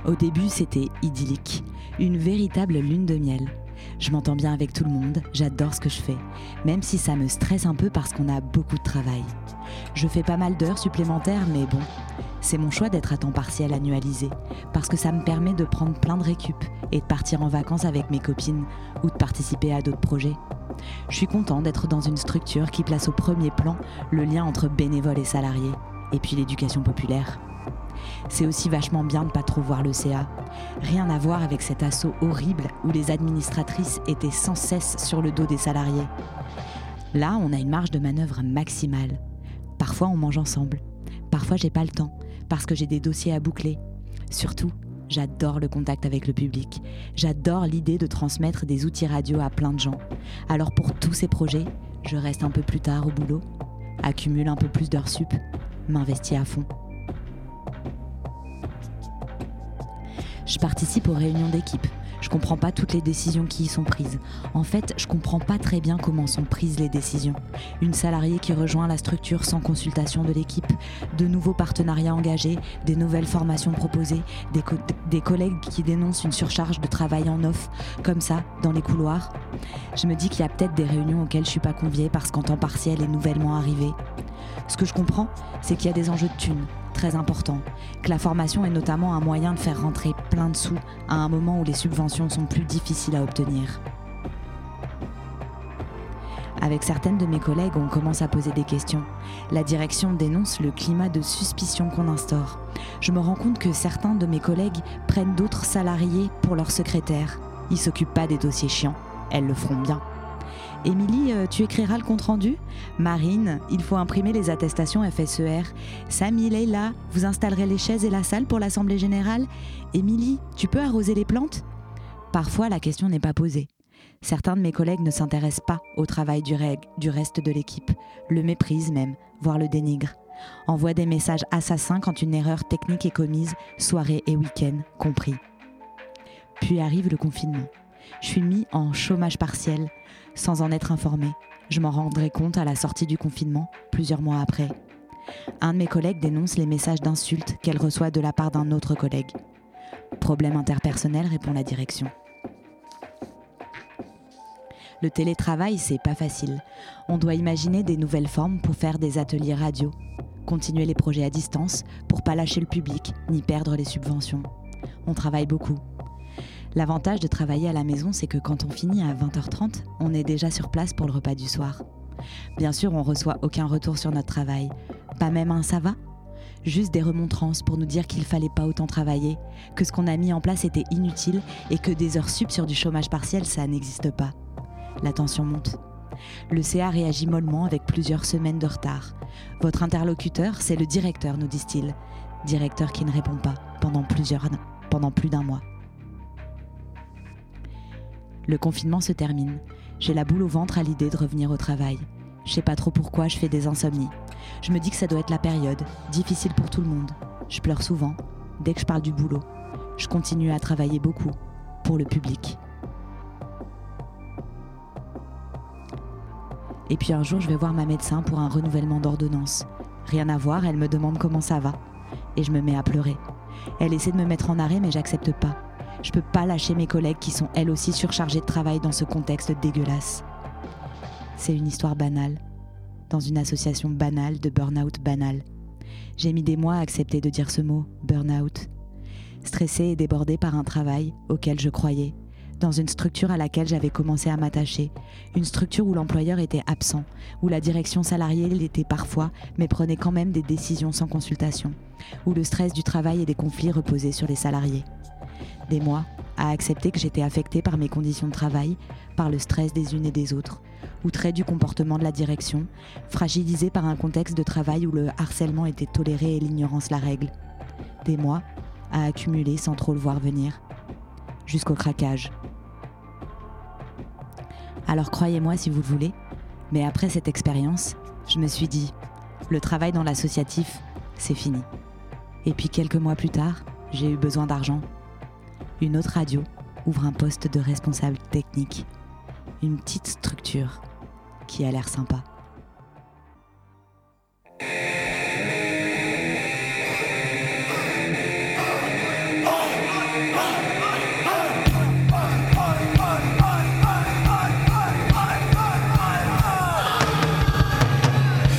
Au début, c'était idyllique, une véritable lune de miel. Je m'entends bien avec tout le monde, j'adore ce que je fais, même si ça me stresse un peu parce qu'on a beaucoup de travail. Je fais pas mal d'heures supplémentaires, mais bon, c'est mon choix d'être à temps partiel annualisé, parce que ça me permet de prendre plein de récup et de partir en vacances avec mes copines ou de participer à d'autres projets. Je suis content d'être dans une structure qui place au premier plan le lien entre bénévoles et salariés, et puis l'éducation populaire. C'est aussi vachement bien de pas trop voir le CA. Rien à voir avec cet assaut horrible où les administratrices étaient sans cesse sur le dos des salariés. Là, on a une marge de manœuvre maximale. Parfois, on mange ensemble. Parfois, j'ai pas le temps, parce que j'ai des dossiers à boucler. Surtout, j'adore le contact avec le public. J'adore l'idée de transmettre des outils radio à plein de gens. Alors pour tous ces projets, je reste un peu plus tard au boulot, accumule un peu plus d'heures sup, m'investis à fond. Je participe aux réunions d'équipe. Je comprends pas toutes les décisions qui y sont prises. En fait, je comprends pas très bien comment sont prises les décisions. Une salariée qui rejoint la structure sans consultation de l'équipe, de nouveaux partenariats engagés, des nouvelles formations proposées, des collègues qui dénoncent une surcharge de travail en off, comme ça, dans les couloirs. Je me dis qu'il y a peut-être des réunions auxquelles je suis pas conviée parce qu'en temps partiel est nouvellement arrivé. Ce que je comprends, c'est qu'il y a des enjeux de thunes très importants, que la formation est notamment un moyen de faire rentrer plein de sous à un moment où les subventions sont plus difficiles à obtenir. Avec certaines de mes collègues, on commence à poser des questions. La direction dénonce le climat de suspicion qu'on instaure. Je me rends compte que certains de mes collègues prennent d'autres salariés pour leurs secrétaires. Ils s'occupent pas des dossiers chiants, elles le feront bien. Émilie, tu écriras le compte-rendu ? Marine, il faut imprimer les attestations FSER. Samy, Leïla, vous installerez les chaises et la salle pour l'Assemblée Générale ? Émilie, tu peux arroser les plantes ? Parfois, la question n'est pas posée. Certains de mes collègues ne s'intéressent pas au travail du reste de l'équipe, le méprisent même, voire le dénigrent. Envoient des messages assassins quand une erreur technique est commise, soirée et week-end compris. Puis arrive le confinement. Je suis mis en chômage partiel, sans en être informée. Je m'en rendrai compte à la sortie du confinement, plusieurs mois après. Un de mes collègues dénonce les messages d'insultes qu'elle reçoit de la part d'un autre collègue. Problème interpersonnel, répond la direction. Le télétravail, c'est pas facile. On doit imaginer des nouvelles formes pour faire des ateliers radio, continuer les projets à distance pour pas lâcher le public, ni perdre les subventions. On travaille beaucoup. L'avantage de travailler à la maison, c'est que quand on finit à 20h30, on est déjà sur place pour le repas du soir. Bien sûr, on reçoit aucun retour sur notre travail. Pas même un « ça va ?» Juste des remontrances pour nous dire qu'il fallait pas autant travailler, que ce qu'on a mis en place était inutile et que des heures sup sur du chômage partiel, ça n'existe pas. La tension monte. Le CA réagit mollement avec plusieurs semaines de retard. Votre interlocuteur, c'est le directeur, nous disent-ils. Directeur qui ne répond pas pendant plus d'un mois. Le confinement se termine. J'ai la boule au ventre à l'idée de revenir au travail. Je sais pas trop pourquoi je fais des insomnies. Je me dis que ça doit être la période, difficile pour tout le monde. Je pleure souvent, dès que je parle du boulot. Je continue à travailler beaucoup, pour le public. Et puis un jour, je vais voir ma médecin pour un renouvellement d'ordonnance. Rien à voir, elle me demande comment ça va. Et je me mets à pleurer. Elle essaie de me mettre en arrêt, mais j'accepte pas. Je peux pas lâcher mes collègues qui sont elles aussi surchargées de travail dans ce contexte dégueulasse. C'est une histoire banale, dans une association banale de burn-out banal. J'ai mis des mois à accepter de dire ce mot, burn-out. Stressée et débordée par un travail auquel je croyais, dans une structure à laquelle j'avais commencé à m'attacher, une structure où l'employeur était absent, où la direction salariée l'était parfois, mais prenait quand même des décisions sans consultation, où le stress du travail et des conflits reposaient sur les salariés. Des mois à accepter que j'étais affectée par mes conditions de travail, par le stress des unes et des autres, outrée du comportement de la direction, fragilisée par un contexte de travail où le harcèlement était toléré et l'ignorance la règle. Des mois à accumuler sans trop le voir venir, jusqu'au craquage. Alors croyez-moi si vous le voulez, mais après cette expérience, je me suis dit, le travail dans l'associatif, c'est fini. Et puis quelques mois plus tard, j'ai eu besoin d'argent. Une autre radio ouvre un poste de responsable technique. Une petite structure qui a l'air sympa.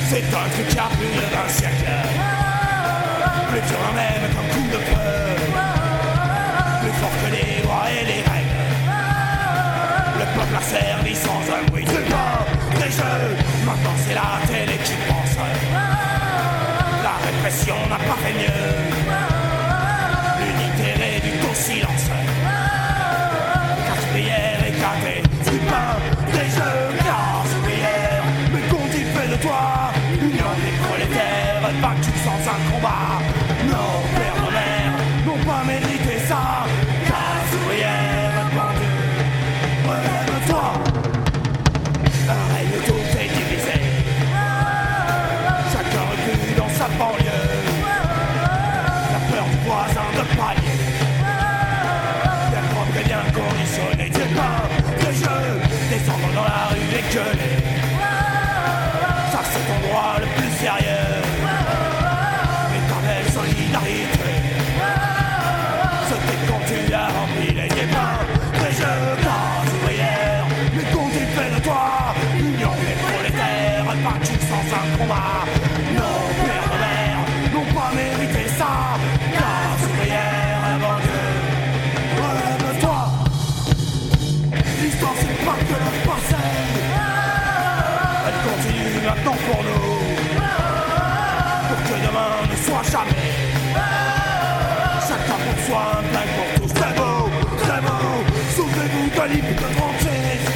C'est un truc qui a plus de 20 siècles. Plus violent même qu'un coup de feu. Plus fort que les lois et les règles. Le peuple a servi sans un bruit. C'est pas des jeux, maintenant c'est la télé qui pense. La répression n'a pas fait mieux. L'unité réduite au silence. Carte ouvrière éclatée. C'est pas des jeux, classe ouvrière. Mais qu'ont-ils fait de toi? Union des prolétaires, battus sans un combat. Nos pères, nos mères n'ont pas mérité ça. Classe ouvrière, bon Dieu, relève-toi. Un règne tout est divisé. Chacun recule dans sa banlieue. La peur du voisin de palier. Bien propre et bien conditionné. C'est pas des jeux. Descendre dans la rue et gueuler. Ça c'est ton droit le plus sérieux. Éternelle solidarité. C'était quand tu as rempli les débats. Des jeux, classe ouvrière. Mais qu'ont-ils fait de toi? Union des prolétaires, battus sans un combat. Nos pères, nos mères n'ont pas mérité ça. Classe ouvrière, mon Dieu, relève-toi. L'histoire c'est pas que le passé. Elle continue maintenant pour nous. Pour que demain ne soit jamais. Chacun pour soi, un plein pour tous. Très beau, très beau. Souvenez-vous de l'hymne de 36.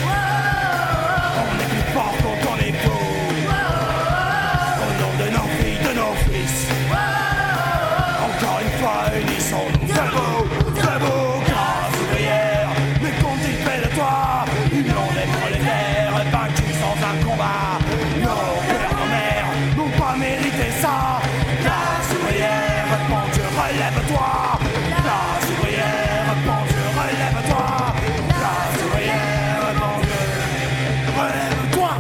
On est plus fort quand on est beau. Au nom de nos filles, de nos fils. Encore une fois, unissons-nous. Très beau, classe ouvrière. Mais qu'ont-ils fait de toi? Union des prolétaires, battus sans un combat. Nos pères, nos mères n'ont pas mérité ça. Classe ouvrière, mon Dieu, relève-toi. Classe ouvrière, mon Dieu, relève-toi. Classe ouvrière, mon Dieu, relève-toi.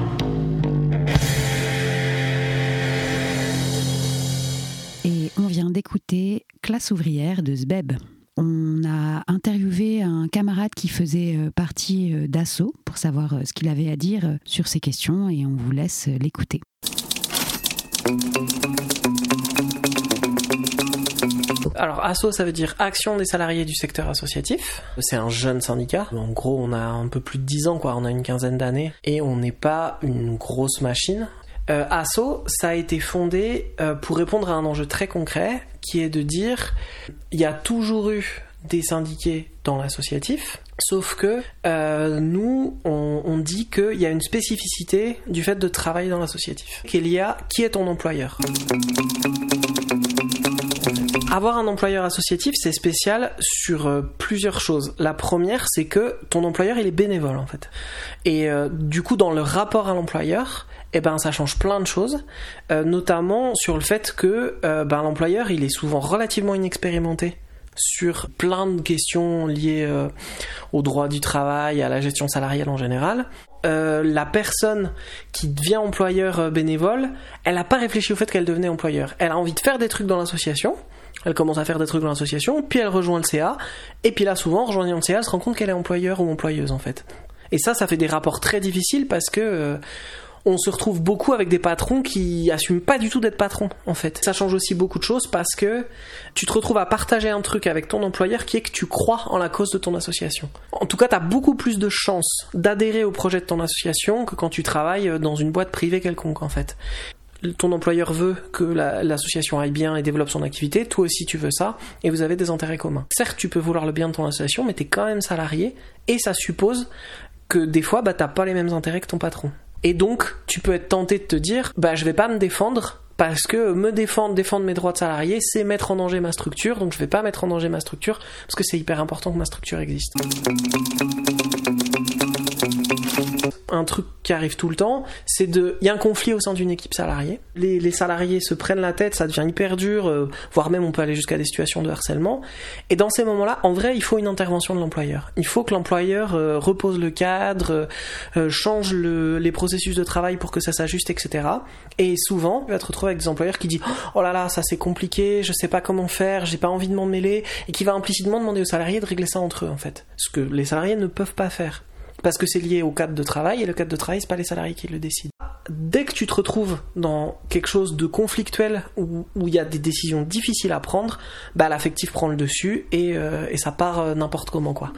Et on vient d'écouter Classe ouvrière de Zbeb. On a interviewé un camarade qui faisait partie d'Asso pour savoir ce qu'il avait à dire sur ces questions et on vous laisse l'écouter. Alors ASSO, ça veut dire Action des salariés du secteur associatif. C'est un jeune syndicat. En gros, on a un peu plus de 10 ans, quoi. On a une quinzaine d'années et on n'est pas une grosse machine. ASSO, ça a été fondé pour répondre à un enjeu très concret qui est de dire il y a toujours eu des syndiqués dans l'associatif, sauf que nous, on dit qu'il y a une spécificité du fait de travailler dans l'associatif. Qu'il y a qui est ton employeur. Avoir un employeur associatif, c'est spécial sur plusieurs choses. La première, c'est que ton employeur, il est bénévole, en fait. Et du coup, dans le rapport à l'employeur, eh ben, ça change plein de choses, notamment sur le fait que l'employeur, il est souvent relativement inexpérimenté sur plein de questions liées au droit du travail, à la gestion salariale en général. La personne qui devient employeur bénévole, elle n'a pas réfléchi au fait qu'elle devenait employeur. Elle a envie de faire des trucs dans l'association, elle commence à faire des trucs dans l'association, puis elle rejoint le CA, et puis là souvent, en rejoignant le CA, elle se rend compte qu'elle est employeur ou employeuse en fait. Et ça fait des rapports très difficiles parce que on se retrouve beaucoup avec des patrons qui assument pas du tout d'être patrons, en fait. Ça change aussi beaucoup de choses parce que tu te retrouves à partager un truc avec ton employeur qui est que tu crois en la cause de ton association. En tout cas, t'as beaucoup plus de chances d'adhérer au projet de ton association que quand tu travailles dans une boîte privée quelconque, en fait. Ton employeur veut que l'association aille bien et développe son activité, toi aussi tu veux ça, et vous avez des intérêts communs. Certes, tu peux vouloir le bien de ton association, mais t'es quand même salarié, et ça suppose que des fois, t'as pas les mêmes intérêts que ton patron. Et donc, tu peux être tenté de te dire, je vais pas me défendre, parce que me défendre mes droits de salarié, c'est mettre en danger ma structure, donc je vais pas mettre en danger ma structure, parce que c'est hyper important que ma structure existe. Un truc qui arrive tout le temps, c'est il y a un conflit au sein d'une équipe salariée. Les salariés se prennent la tête, ça devient hyper dur, voire même on peut aller jusqu'à des situations de harcèlement. Et dans ces moments-là, en vrai, il faut une intervention de l'employeur. Il faut que l'employeur repose le cadre, change les processus de travail pour que ça s'ajuste, etc. Et souvent, tu vas te retrouver avec des employeurs qui disent « Oh là là, ça c'est compliqué, je sais pas comment faire, j'ai pas envie de m'en mêler », et qui va implicitement demander aux salariés de régler ça entre eux, en fait. Ce que les salariés ne peuvent pas faire. Parce que c'est lié au cadre de travail, et le cadre de travail, c'est pas les salariés qui le décident. dès que tu te retrouves dans quelque chose de conflictuel où il y a des décisions difficiles à prendre, bah l'affectif prend le dessus et ça part n'importe comment, quoi.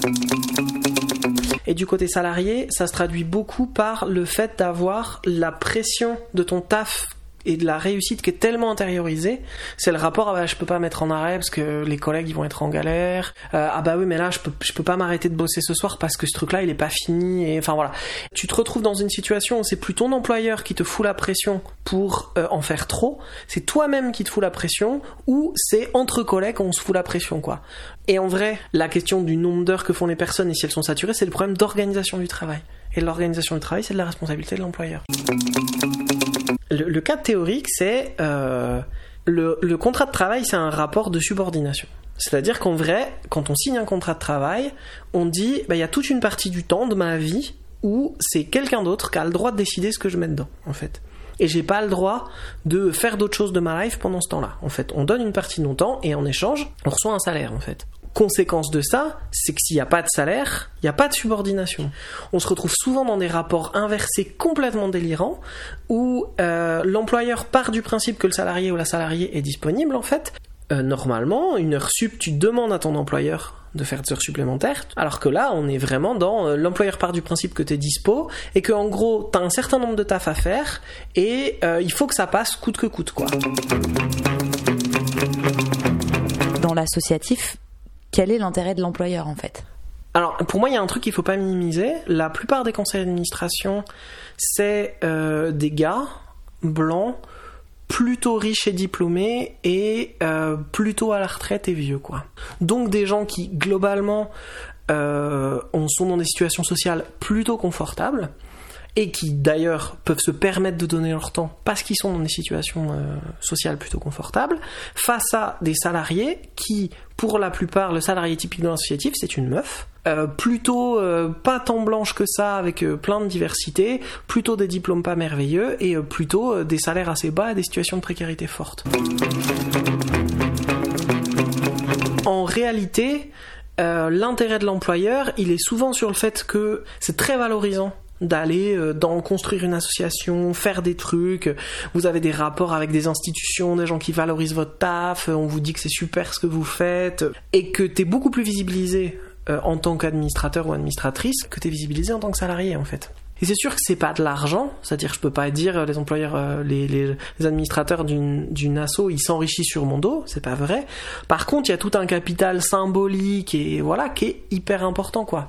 Et du côté salarié, ça se traduit beaucoup par le fait d'avoir la pression de ton taf et de la réussite qui est tellement intériorisée. C'est le rapport je peux pas mettre en arrêt parce que les collègues ils vont être en galère. Oui, mais là je peux pas m'arrêter de bosser ce soir parce que ce truc là il est pas fini. Et enfin voilà, tu te retrouves dans une situation où c'est plus ton employeur qui te fout la pression pour en faire trop, c'est toi-même qui te fout la pression, ou c'est entre collègues on se fout la pression, quoi. Et en vrai, la question du nombre d'heures que font les personnes et si elles sont saturées, c'est le problème d'organisation du travail. Et l'organisation du travail, c'est de la responsabilité de l'employeur. Le cas théorique, c'est le contrat de travail, c'est un rapport de subordination. C'est-à-dire qu'en vrai, quand on signe un contrat de travail, on dit il y a toute une partie du temps de ma vie où c'est quelqu'un d'autre qui a le droit de décider ce que je mets dedans, en fait. Et j'ai pas le droit de faire d'autres choses de ma life pendant ce temps-là. En fait, on donne une partie de mon temps et en échange, on reçoit un salaire, en fait. Conséquence de ça, c'est que s'il n'y a pas de salaire, il n'y a pas de subordination. On se retrouve souvent dans des rapports inversés complètement délirants où l'employeur part du principe que le salarié ou la salariée est disponible, en fait. Normalement, une heure sup, tu demandes à ton employeur de faire des heures supplémentaires, alors que là, on est vraiment dans l'employeur part du principe que tu es dispo et que en gros, tu as un certain nombre de taf à faire et il faut que ça passe coûte que coûte, quoi. Dans l'associatif, quel est l'intérêt de l'employeur, en fait ? Alors, pour moi, il y a un truc qu'il faut pas minimiser. La plupart des conseils d'administration, c'est des gars blancs, plutôt riches et diplômés et plutôt à la retraite et vieux, quoi. Donc des gens qui, globalement, sont dans des situations sociales plutôt confortables et qui, d'ailleurs, peuvent se permettre de donner leur temps parce qu'ils sont dans des situations sociales plutôt confortables, face à des salariés qui, pour la plupart, le salarié typique de l'associatif, c'est une meuf, plutôt pas tant blanche que ça, avec plein de diversité, plutôt des diplômes pas merveilleux et plutôt des salaires assez bas et des situations de précarité fortes. En réalité, l'intérêt de l'employeur, il est souvent sur le fait que c'est très valorisant d'aller construire une association, faire des trucs, vous avez des rapports avec des institutions, des gens qui valorisent votre taf, on vous dit que c'est super ce que vous faites, et que t'es beaucoup plus visibilisé en tant qu'administrateur ou administratrice que t'es visibilisé en tant que salarié, en fait. Et c'est sûr que c'est pas de l'argent, c'est-à-dire je peux pas dire les employeurs, les administrateurs d'une asso, ils s'enrichissent sur mon dos, c'est pas vrai. Par contre, il y a tout un capital symbolique et voilà qui est hyper important, quoi.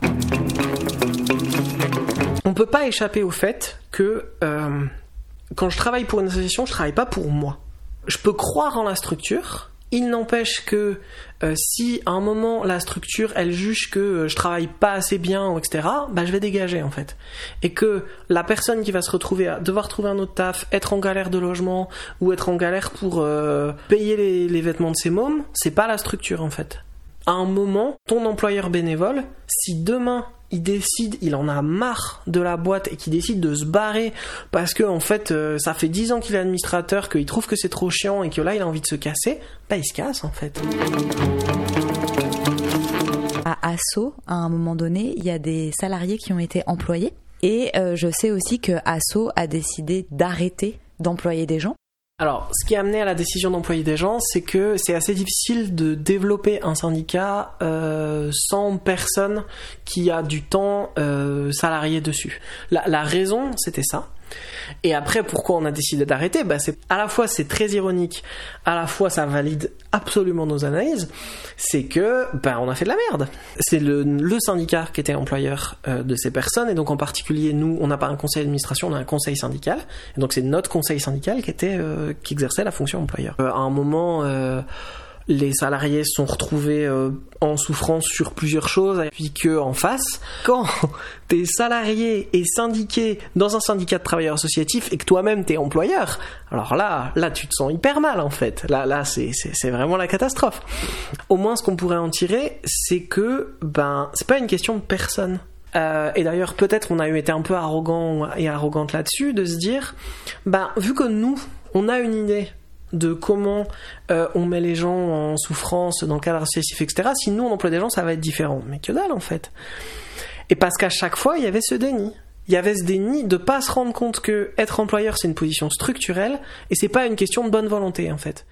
On peut pas échapper au fait que quand je travaille pour une association, je travaille pas pour moi. Je peux croire en la structure. Il n'empêche que si à un moment la structure elle juge que je travaille pas assez bien, etc., je vais dégager, en fait. Et que la personne qui va se retrouver à devoir trouver un autre taf, être en galère de logement ou être en galère pour payer les vêtements de ses mômes, c'est pas la structure, en fait. À un moment, ton employeur bénévole, si demain il décide, il en a marre de la boîte et qu'il décide de se barrer parce que en fait ça fait 10 ans qu'il est administrateur, qu'il trouve que c'est trop chiant et que là il a envie de se casser, il se casse, en fait. À Asso, à un moment donné, il y a des salariés qui ont été employés et je sais aussi que Asso a décidé d'arrêter d'employer des gens. Alors, ce qui a amené à la décision d'employer des gens, c'est que c'est assez difficile de développer un syndicat sans personne qui a du temps salarié dessus. La raison, c'était ça. Et après, pourquoi on a décidé d'arrêter ? C'est à la fois c'est très ironique, à la fois ça valide absolument nos analyses. C'est que on a fait de la merde. C'est le syndicat qui était l'employeur de ces personnes, et donc en particulier nous, on n'a pas un conseil d'administration, on a un conseil syndical. Et donc c'est notre conseil syndical qui exerçait la fonction employeur. À un moment, les salariés se sont retrouvés en souffrance sur plusieurs choses, et puis qu'en face, quand t'es salarié et syndiqué dans un syndicat de travailleurs associatifs et que toi-même t'es employeur, alors là tu te sens hyper mal, en fait. Là c'est vraiment la catastrophe. Au moins, ce qu'on pourrait en tirer, c'est que c'est pas une question de personne. Et d'ailleurs, peut-être on a été un peu arrogant et arrogante là-dessus, de se dire, vu que nous, on a une idée de comment on met les gens en souffrance dans le cadre associatif, etc. Si nous on emploie des gens, ça va être différent. Mais que dalle, en fait. Et parce qu'à chaque fois, il y avait ce déni. Il y avait ce déni de pas se rendre compte que être employeur c'est une position structurelle et c'est pas une question de bonne volonté en fait.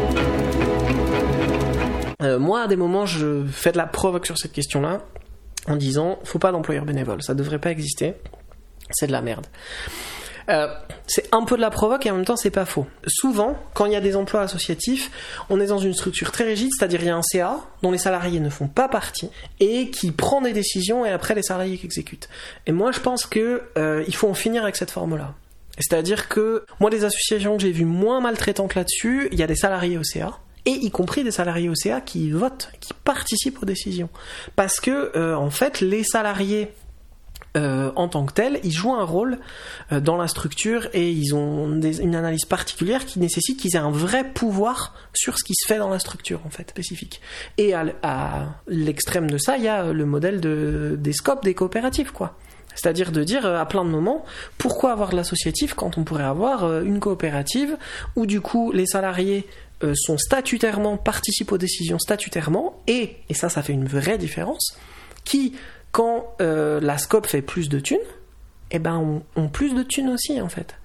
Moi à des moments je fais de la provoque sur cette question-là en disant faut pas d'employeur bénévole, ça devrait pas exister, c'est de la merde. C'est un peu de la provoque et en même temps c'est pas faux. Souvent, quand il y a des emplois associatifs, on est dans une structure très rigide, c'est-à-dire il y a un CA dont les salariés ne font pas partie et qui prend des décisions et après les salariés qui exécutent. Et moi je pense que il faut en finir avec cette forme-là. C'est-à-dire que moi les associations que j'ai vues moins maltraitantes là-dessus, il y a des salariés au CA et y compris des salariés au CA qui votent, qui participent aux décisions. Parce que en fait les salariés en tant que tels, ils jouent un rôle dans la structure et ils ont une analyse particulière qui nécessite qu'ils aient un vrai pouvoir sur ce qui se fait dans la structure en fait, spécifique. Et à l'extrême de ça, il y a le modèle des scopes des coopératives quoi. C'est-à-dire de dire à plein de moments, pourquoi avoir de l'associatif quand on pourrait avoir une coopérative où du coup les salariés sont statutairement, participent aux décisions statutairement et ça fait une vraie différence, qui quand la SCOP fait plus de thunes, eh ben on plus de thunes aussi en fait.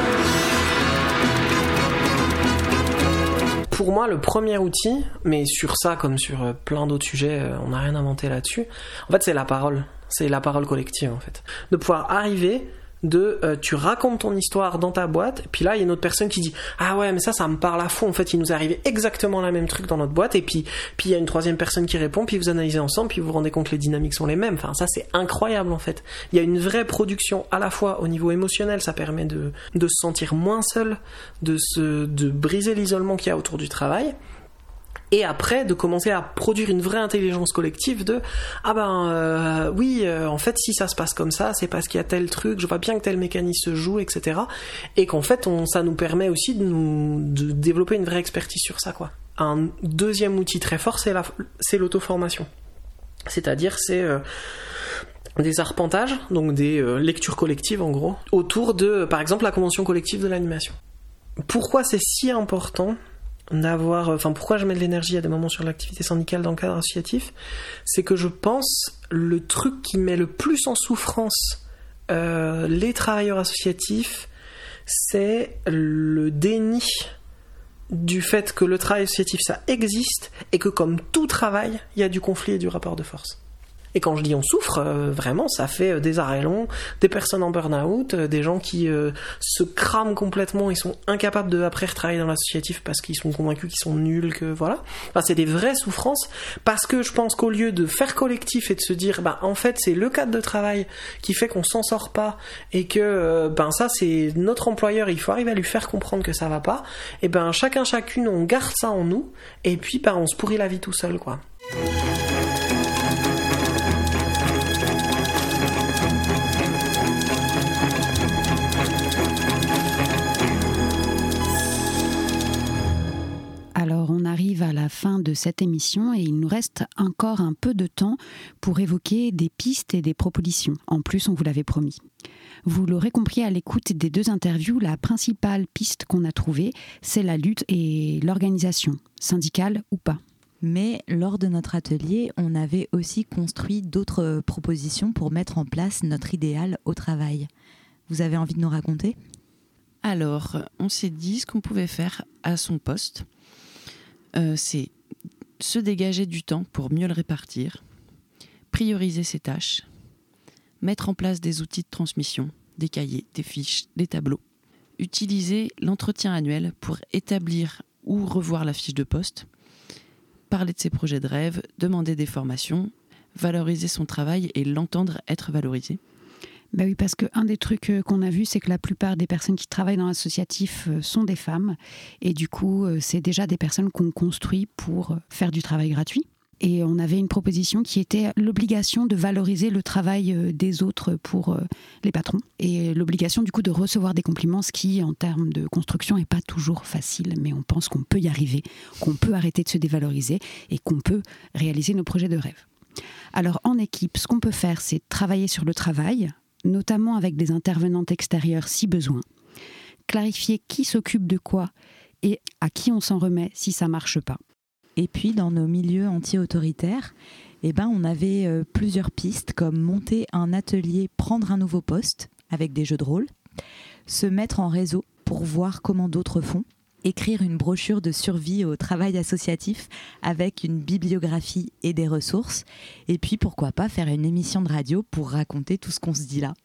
Pour moi, le premier outil, mais sur ça comme sur plein d'autres sujets, on n'a rien inventé là-dessus, en fait c'est la parole. C'est la parole collective en fait. De pouvoir arriver tu racontes ton histoire dans ta boîte, puis là il y a une autre personne qui dit ah ouais mais ça me parle à fond, en fait il nous est arrivé exactement la même truc dans notre boîte, et puis il y a une troisième personne qui répond, puis vous analysez ensemble, puis vous vous rendez compte que les dynamiques sont les mêmes. Enfin ça c'est incroyable en fait. Il y a une vraie production à la fois au niveau émotionnel, ça permet de se sentir moins seul, de briser l'isolement qu'il y a autour du travail. Et après, de commencer à produire une vraie intelligence collective de en fait, si ça se passe comme ça, c'est parce qu'il y a tel truc, je vois bien que tel mécanisme se joue, etc. Et qu'en fait, ça nous permet aussi de développer une vraie expertise sur ça, quoi. Un deuxième outil très fort, c'est l'auto-formation. C'est-à-dire, c'est des arpentages, donc des lectures collectives, en gros, autour de, par exemple, la convention collective de l'animation. Pourquoi c'est si important pourquoi je mets de l'énergie à des moments sur l'activité syndicale dans le cadre associatif, c'est que je pense le truc qui met le plus en souffrance les travailleurs associatifs, c'est le déni du fait que le travail associatif ça existe et que comme tout travail, il y a du conflit et du rapport de force. Et quand je dis on souffre, vraiment, ça fait des arrêts longs, des personnes en burn-out, des gens qui se crament complètement, ils sont incapables de après retravailler dans l'associatif parce qu'ils sont convaincus qu'ils sont nuls, que voilà. Enfin, c'est des vraies souffrances, parce que je pense qu'au lieu de faire collectif et de se dire, en fait, c'est le cadre de travail qui fait qu'on s'en sort pas et que, ça, c'est notre employeur, il faut arriver à lui faire comprendre que ça va pas, et chacune, on garde ça en nous, et puis, on se pourrit la vie tout seul, quoi. Alors on arrive à la fin de cette émission et il nous reste encore un peu de temps pour évoquer des pistes et des propositions. En plus, on vous l'avait promis. Vous l'aurez compris à l'écoute des deux interviews, la principale piste qu'on a trouvée, c'est la lutte et l'organisation, syndicale ou pas. Mais lors de notre atelier, on avait aussi construit d'autres propositions pour mettre en place notre idéal au travail. Vous avez envie de nous raconter ? Alors, on s'est dit ce qu'on pouvait faire à son poste. C'est se dégager du temps pour mieux le répartir, prioriser ses tâches, mettre en place des outils de transmission, des cahiers, des fiches, des tableaux, utiliser l'entretien annuel pour établir ou revoir la fiche de poste, parler de ses projets de rêve, demander des formations, valoriser son travail et l'entendre être valorisé. Oui, parce qu'un des trucs qu'on a vu, c'est que la plupart des personnes qui travaillent dans l'associatif sont des femmes. Et du coup, c'est déjà des personnes qu'on construit pour faire du travail gratuit. Et on avait une proposition qui était l'obligation de valoriser le travail des autres pour les patrons. Et l'obligation du coup de recevoir des compliments, ce qui en termes de construction n'est pas toujours facile. Mais on pense qu'on peut y arriver, qu'on peut arrêter de se dévaloriser et qu'on peut réaliser nos projets de rêve. Alors en équipe, ce qu'on peut faire, c'est travailler sur le travail, notamment avec des intervenantes extérieures si besoin, clarifier qui s'occupe de quoi et à qui on s'en remet si ça ne marche pas. Et puis, dans nos milieux anti-autoritaires, on avait plusieurs pistes comme monter un atelier, prendre un nouveau poste avec des jeux de rôle, se mettre en réseau pour voir comment d'autres font, écrire une brochure de survie au travail associatif avec une bibliographie et des ressources, et puis pourquoi pas faire une émission de radio pour raconter tout ce qu'on se dit là.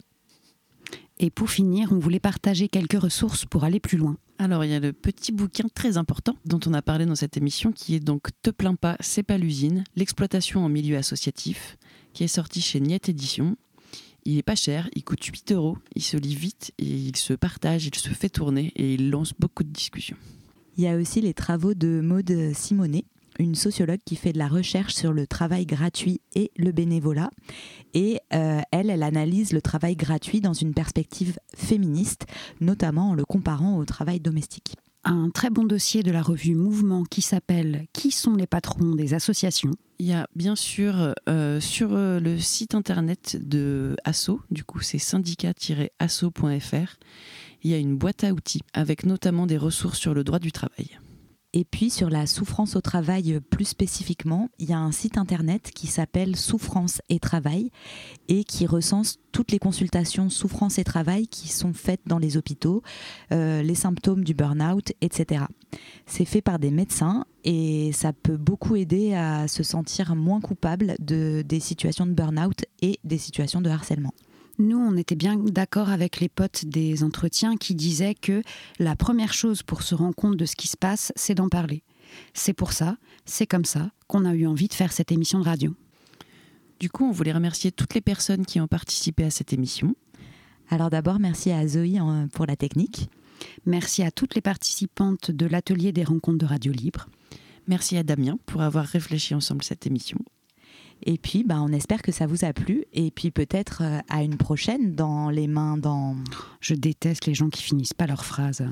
Et pour finir, on voulait partager quelques ressources pour aller plus loin. Alors, il y a le petit bouquin très important dont on a parlé dans cette émission qui est donc Te plains pas, c'est pas l'usine, l'exploitation en milieu associatif, qui est sorti chez Niette Éditions. Il est pas cher, il coûte 8 €, il se lit vite, et il se partage, il se fait tourner et il lance beaucoup de discussions. Il y a aussi les travaux de Maude Simonet, une sociologue qui fait de la recherche sur le travail gratuit et le bénévolat. Et elle analyse le travail gratuit dans une perspective féministe, notamment en le comparant au travail domestique. Un très bon dossier de la revue Mouvement qui s'appelle « Qui sont les patrons des associations ?» Il y a bien sûr sur le site internet de Asso, du coup c'est syndicat-asso.fr, il y a une boîte à outils avec notamment des ressources sur le droit du travail. Et puis sur la souffrance au travail plus spécifiquement, il y a un site internet qui s'appelle Souffrance et Travail et qui recense toutes les consultations souffrance et travail qui sont faites dans les hôpitaux, les symptômes du burn-out, etc. C'est fait par des médecins et ça peut beaucoup aider à se sentir moins coupable des situations de burn-out et des situations de harcèlement. Nous, on était bien d'accord avec les potes des entretiens qui disaient que la première chose pour se rendre compte de ce qui se passe, c'est d'en parler. C'est pour ça, c'est comme ça qu'on a eu envie de faire cette émission de radio. Du coup, on voulait remercier toutes les personnes qui ont participé à cette émission. Alors d'abord, merci à Zoé pour la technique. Merci à toutes les participantes de l'atelier des rencontres de Radio Libre. Merci à Damien pour avoir réfléchi ensemble cette émission. Et puis, on espère que ça vous a plu. Et puis peut-être à une prochaine dans les mains dans... Je déteste les gens qui finissent pas leurs phrases.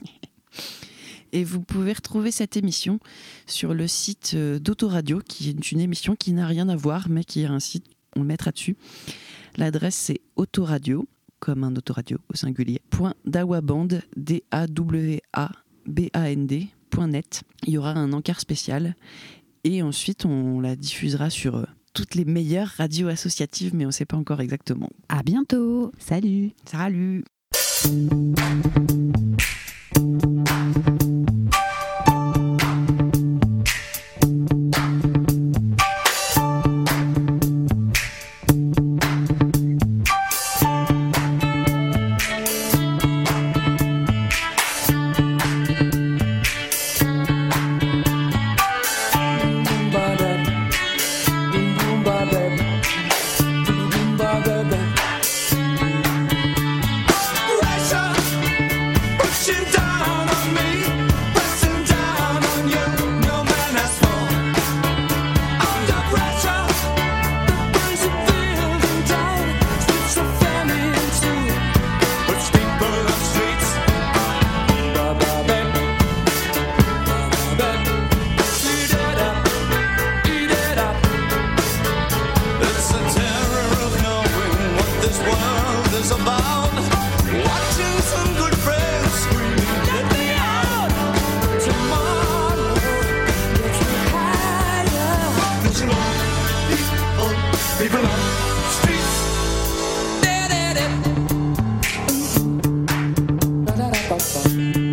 Et vous pouvez retrouver cette émission sur le site d'Autoradio, qui est une émission qui n'a rien à voir, mais qui est un site, on le mettra dessus. L'adresse, c'est Autoradio, comme un autoradio au singulier, .dawaband, DAWABAND.net. Il y aura un encart spécial. Et ensuite, on la diffusera sur toutes les meilleures radios associatives, mais on ne sait pas encore exactement. À bientôt. Salut. Salut. People on streets.